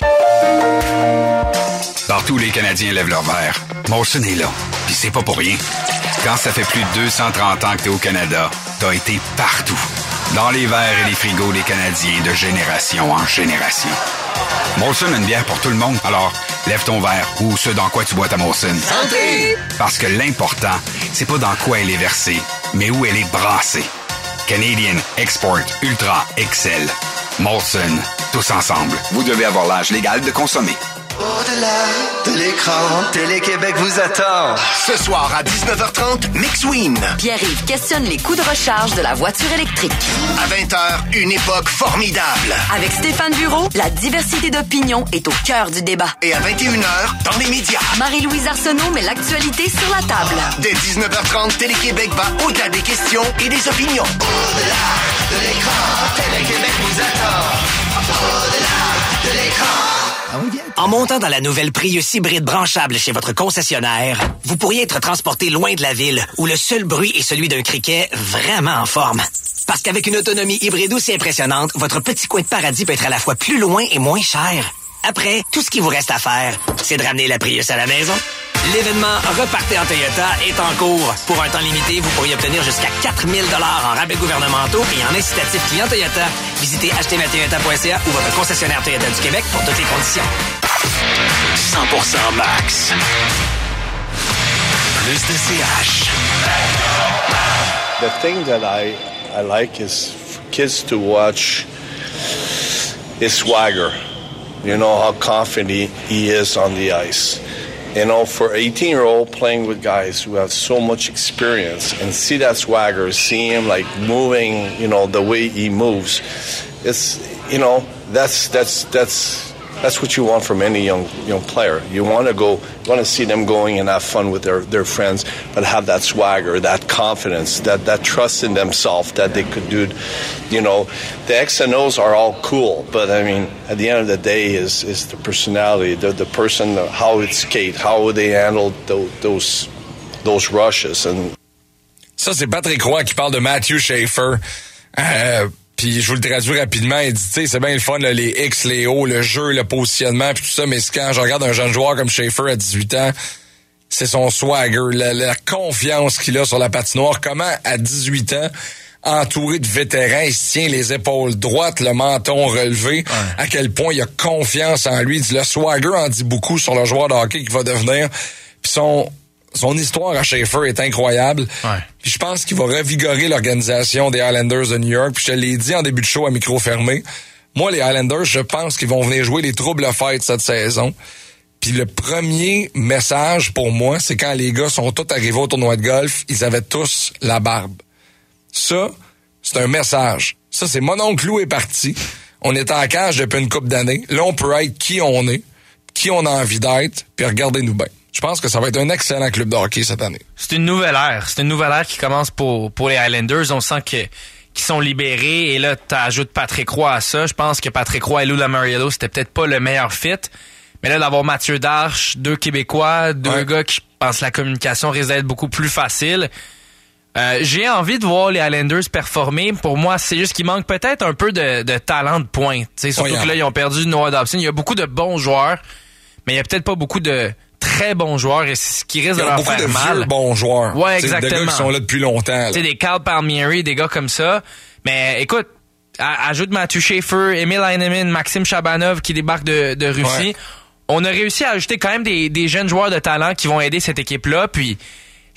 S10: Partout, les Canadiens lèvent leur verre. Molson est là, puis c'est pas pour rien. Quand ça fait plus de deux cent trente ans que t'es au Canada, t'as été partout. Dans les verres et les frigos des Canadiens de génération en génération. Molson a une bière pour tout le monde, alors lève ton verre ou ce dans quoi tu bois ta Molson.
S25: Santé!
S10: Parce que l'important, c'est pas dans quoi elle est versée, mais où elle est brassée. Canadian Export Ultra Excel. Molson, tous ensemble. Vous devez avoir l'âge légal de consommer.
S11: Au-delà de l'écran, Télé-Québec vous attend. Ce soir à dix-neuf heures trente, McSween.
S18: Pierre-Yves questionne les coûts de recharge de la voiture électrique.
S11: À vingt heures, une époque formidable.
S18: Avec Stéphane Bureau, la diversité d'opinions est au cœur du débat.
S11: Et à vingt et une heures, dans les médias,
S18: Marie-Louise Arsenault met l'actualité sur la table.
S11: dès dix-neuf heures trente, Télé-Québec va au-delà des questions et des opinions. Au-delà de l'écran, Télé-Québec vous attend. Au-delà de l'écran.
S12: En montant dans la nouvelle Prius hybride branchable chez votre concessionnaire, vous pourriez être transporté loin de la ville où le seul bruit est celui d'un criquet vraiment en forme. Parce qu'avec une autonomie hybride aussi impressionnante, votre petit coin de paradis peut être à la fois plus loin et moins cher. Après, tout ce qui vous reste à faire, c'est de ramener la Prius à la maison. L'événement Repartez en Toyota est en cours. Pour un temps limité, vous pourriez obtenir jusqu'à quatre mille dollars en rabais gouvernementaux et en incitatif client Toyota. Visitez acheter ma toyota point c a ou votre concessionnaire Toyota du Québec pour toutes les conditions.
S6: cent pour cent max. Plus de C H.
S13: The thing that I, I like is for kids to watch his swagger. You know how confident he, he is on the ice. You know, for eighteen-year-old playing with guys who have so much experience and see that swagger, see him like moving, you know, the way he moves, it's, you know, that's that's that's that's what you want from any young young player. You want to go, you want to see them going and have fun with their, their friends, but have that swagger, that confidence, that, that trust in themselves that they could do. You know, the X and O's are all cool, but I mean, at the end of the day, is is the personality, the the person, how it skate, how they handle those those, those rushes. And
S8: ça, c'est Patrick Roy qui parle de Matthew Schaefer. Euh, Puis je vous le traduis rapidement, il dit, tu sais, c'est bien le fun, là, les X, les O, le jeu, le positionnement, puis tout ça, mais quand je regarde un jeune joueur comme Schaefer à dix-huit ans, c'est son swagger, la, la confiance qu'il a sur la patinoire. Comment, à dix-huit ans, entouré de vétérans, il se tient les épaules droites, le menton relevé, ouais. À quel point il a confiance en lui. Le swagger en dit beaucoup sur le joueur de hockey qu'il va devenir. Puis son... Son histoire à Schaefer est incroyable. Ouais. Puis je pense qu'il va revigorer l'organisation des Islanders de New York. Puis je te l'ai dit en début de show à micro fermé. Moi, les Islanders, je pense qu'ils vont venir jouer les troubles fêtes cette saison. Puis le premier message pour moi, c'est quand les gars sont tous arrivés au tournoi de golf, ils avaient tous la barbe. Ça, c'est un message. Ça, c'est mon oncle Lou est parti. On est en cage depuis une couple d'années. Là, on peut être qui on est, qui on a envie d'être, puis regardez-nous bien. Je pense que ça va être un excellent club de hockey cette année.
S9: C'est une nouvelle ère. C'est une nouvelle ère qui commence pour, pour les Islanders. On sent que, qu'ils sont libérés. Et là, t'ajoutes Patrick Roy à ça. Je pense que Patrick Roy et Lou Lamoriello, c'était peut-être pas le meilleur fit. Mais là, d'avoir Mathieu Darche, deux Québécois, deux ouais. gars qui, je pense, la communication risque d'être beaucoup plus facile. Euh, j'ai envie de voir les Islanders performer. Pour moi, c'est juste qu'il manque peut-être un peu de, de talent de pointe. T'sais, surtout ouais, que là, ils ont perdu Noah Dobson. Il y a beaucoup de bons joueurs, mais il y a peut-être pas beaucoup de très bons joueurs et c'est ce qui risque de leur faire mal. Il y a beaucoup de vieux bons
S8: joueurs.
S9: Ouais, exactement.
S8: Des gars qui sont là depuis longtemps.
S9: Tu sais, des Carl Palmieri, des gars comme ça. Mais écoute, à, ajoute Matthew Schaefer, Emil Heinemann, Maxime Chabanov qui débarquent de, de Russie. Ouais. On a réussi à ajouter quand même des, des jeunes joueurs de talent qui vont aider cette équipe-là. Puis,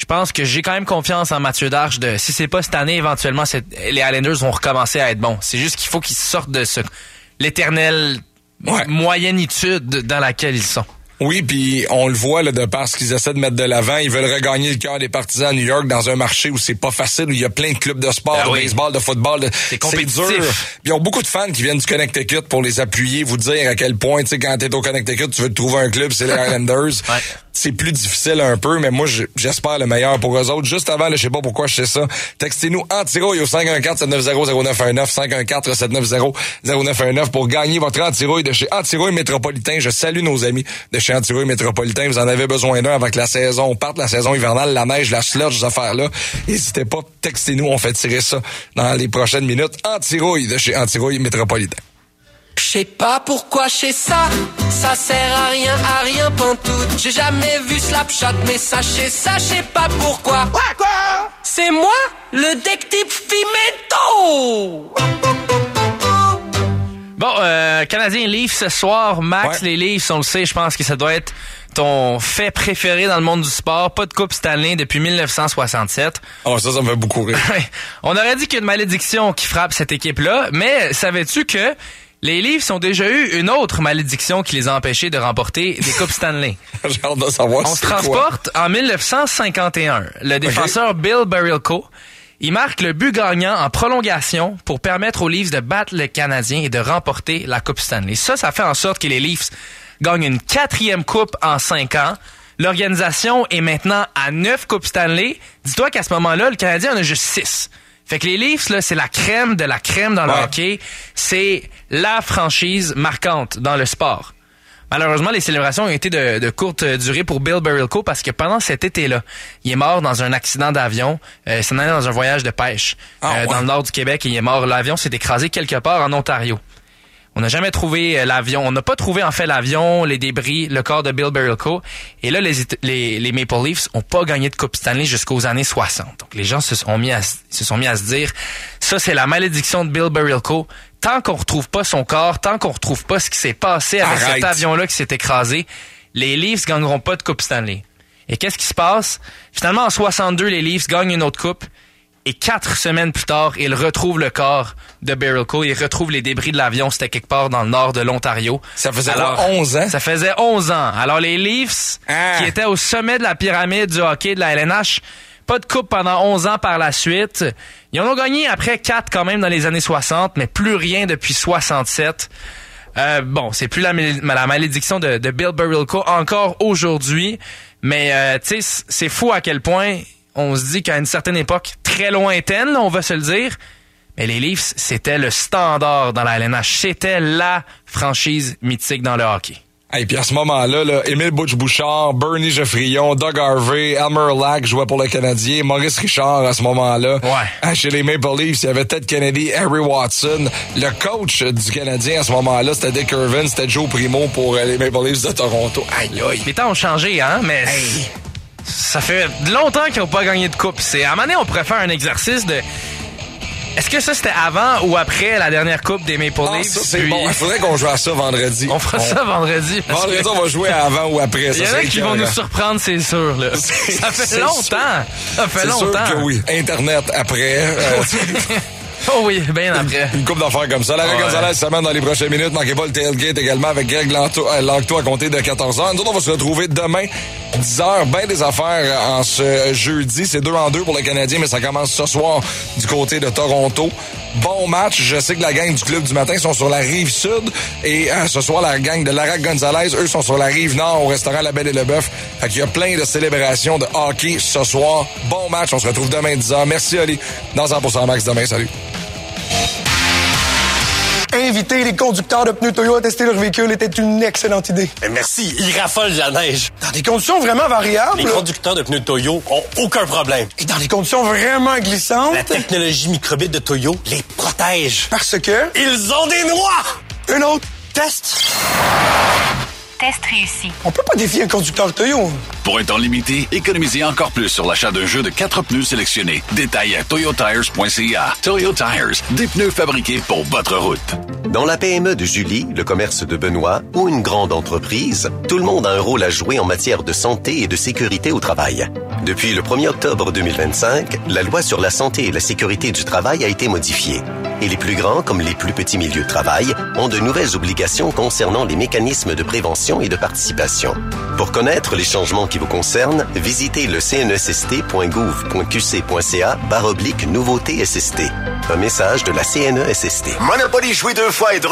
S9: je pense que j'ai quand même confiance en Mathieu Darche de, si c'est pas cette année, éventuellement, c'est, les Islanders vont recommencer à être bons. C'est juste qu'il faut qu'ils sortent de ce, l'éternelle ouais. moyennitude dans laquelle ils sont.
S8: Oui, puis on le voit là, de parce qu'ils essaient de mettre de l'avant, ils veulent regagner le cœur des partisans à New York dans un marché où c'est pas facile, où il y a plein de clubs de sport, ben de oui. baseball, de football, de, c'est compétitif. C'est dur. Puis ils ont beaucoup de fans qui viennent du Connecticut pour les appuyer, vous dire à quel point, tu sais, quand t'es au Connecticut, tu veux te trouver un club, c'est les Islanders. Ouais. C'est plus difficile un peu, mais moi, j'espère le meilleur pour eux autres. Juste avant, là, je sais pas pourquoi je sais ça. Textez-nous anti-rouille au cinq un quatre sept neuf zéro zéro neuf un neuf, cinq un quatre sept neuf zéro zéro neuf un neuf pour gagner votre anti-rouille de chez Anti-Rouille Métropolitain. Je salue nos amis de chez Anti-Rouille Métropolitain. Vous en avez besoin d'un avant que la saison parte, la saison hivernale, la neige, la sludge, ces affaires-là. N'hésitez pas, textez-nous, on fait tirer ça dans les prochaines minutes. Anti-Rouille de chez Anti-Rouille Métropolitain.
S14: Je sais pas pourquoi je sais ça, ça sert à rien, à rien pantoute. J'ai jamais vu Slapshot, mais sachez ça, je sais pas pourquoi. Quoi, quoi? C'est moi, le détective Pimento!
S9: Bon, euh, Canadien Leafs ce soir, Max, ouais. Les Leafs, on le sait, je pense que ça doit être ton fait préféré dans le monde du sport. Pas de Coupe Stanley depuis dix-neuf cent soixante-sept.
S8: Oh, ça, ça me fait beaucoup rire.
S9: On aurait dit qu'il y a une malédiction qui frappe cette équipe-là, mais savais-tu que les Leafs ont déjà eu une autre malédiction qui les a empêchés de remporter des Coupes Stanley?
S8: J'ai hâte de savoir.
S9: On se transporte quoi? En dix-neuf cent cinquante et un. Le défenseur okay. Bill Barilko, il marque le but gagnant en prolongation pour permettre aux Leafs de battre le Canadien et de remporter la Coupe Stanley. Ça, ça fait en sorte que les Leafs gagnent une quatrième coupe en cinq ans. L'organisation est maintenant à neuf Coupes Stanley. Dis-toi qu'à ce moment-là, le Canadien en a juste six. Fait que les Leafs, là, c'est la crème de la crème dans le ouais. hockey. C'est la franchise marquante dans le sport. Malheureusement, les célébrations ont été de, de courte durée pour Bill Barilko parce que pendant cet été-là, il est mort dans un accident d'avion. Euh, il s'en allait dans un voyage de pêche ah, euh, ouais. dans le nord du Québec et il est mort. L'avion s'est écrasé quelque part en Ontario. On n'a jamais trouvé l'avion. On n'a pas trouvé, en fait, l'avion, les débris, le corps de Bill Barilko. Et là, les, les, les Maple Leafs ont pas gagné de Coupe Stanley jusqu'aux années soixante. Donc, les gens se sont mis à, se sont mis à se dire, ça, c'est la malédiction de Bill Barilko. Tant qu'on retrouve pas son corps, tant qu'on retrouve pas ce qui s'est passé avec Arrête. cet avion-là qui s'est écrasé, les Leafs gagneront pas de Coupe Stanley. Et qu'est-ce qui se passe? Finalement, en soixante-deux, les Leafs gagnent une autre coupe. Et quatre semaines plus tard, ils retrouvent le corps de Barilko. Ils retrouvent les débris de l'avion. C'était quelque part dans le nord de l'Ontario.
S8: Ça faisait Alors, quoi, onze ans?
S9: Ça faisait onze ans. Alors, les Leafs, ah. qui étaient au sommet de la pyramide du hockey de la L N H, pas de coupe pendant onze ans par la suite. Ils en ont gagné après quatre quand même dans les années soixante, mais plus rien depuis soixante-sept. Euh, bon, c'est plus la, la malédiction de, de Bill Barilko encore aujourd'hui. Mais, euh, tu sais, c'est fou à quel point on se dit qu'à une certaine époque très lointaine, là, on va se le dire, mais les Leafs, c'était le standard dans la L N H. C'était la franchise mythique dans le hockey.
S8: Et puis à ce moment-là, là, Émile Butch-Bouchard, Bernie Geoffrion, Doug Harvey, Elmer Lack jouaient pour le Canadien, Maurice Richard à ce moment-là.
S9: Ouais.
S8: Chez les Maple Leafs, il y avait Ted Kennedy, Harry Watson. Le coach du Canadien à ce moment-là, c'était Dick Irvin, c'était Joe Primo pour les Maple Leafs de Toronto. Aïe aïe.
S9: Les temps ont changé, hein, mais
S8: hey.
S9: Ça fait longtemps qu'ils n'ont pas gagné de coupe. C'est, à un moment donné, on pourrait faire un exercice de... Est-ce que ça, c'était avant ou après la dernière coupe des Maple Leafs?
S8: Ça, c'est puis... bon. Il faudrait qu'on joue à ça vendredi.
S9: On fera on... ça vendredi.
S8: Vendredi, que... on va jouer avant ou après.
S9: Il y en a qui vont nous surprendre, c'est sûr. Là. C'est, ça fait longtemps. Sûr. Ça fait
S8: c'est
S9: longtemps.
S8: Sûr que oui. Internet après. Euh...
S9: Oh oui, bien après.
S8: Une coupe d'affaires comme ça. La ouais. Gonzalez s'amène dans les prochaines minutes. Manquez pas le tailgate également avec Greg Langto à compter de quatorze heures. Nous autres, on va se retrouver demain, dix heures. Ben des affaires en ce jeudi. C'est deux en deux pour le Canadien, mais ça commence ce soir du côté de Toronto. Bon match. Je sais que la gang du Club du matin sont sur la rive sud. Et euh, ce soir, la gang de Larac Gonzalez, eux, sont sur la rive nord au restaurant La Belle et le Bœuf. Fait qu'il y a plein de célébrations de hockey ce soir. Bon match. On se retrouve demain, dix heures. Merci, Oli. Dans cent pour cent Max demain. Salut.
S15: Inviter les conducteurs de pneus Toyo à tester leur véhicule était une excellente idée.
S16: Mais merci, ils raffolent de la neige.
S15: Dans des conditions vraiment variables.
S16: Les conducteurs de pneus Toyo ont aucun problème.
S15: Et dans des conditions vraiment glissantes.
S16: La technologie microbite de Toyo les protège.
S15: Parce que...
S16: ils ont des noix!
S15: Un autre test.
S20: Test réussi.
S15: On peut pas défier un conducteur Toyo.
S7: Pour un temps limité, économisez encore plus sur l'achat d'un jeu de quatre pneus sélectionnés. Détails à toyo tires point c a. Toyo Tires, des pneus fabriqués pour votre route.
S19: Dans la P M E de Julie, le commerce de Benoît ou une grande entreprise, tout le monde a un rôle à jouer en matière de santé et de sécurité au travail. Depuis le premier octobre deux mille vingt-cinq, la loi sur la santé et la sécurité du travail a été modifiée. Et les plus grands, comme les plus petits milieux de travail, ont de nouvelles obligations concernant les mécanismes de prévention et de participation. Pour connaître les changements qui vous concernent, visitez le c n s s t point gouv point q c point c a barre oblique nouveauté S S T. Un message de la C N E S S T.
S11: Monopoly joué deux fois et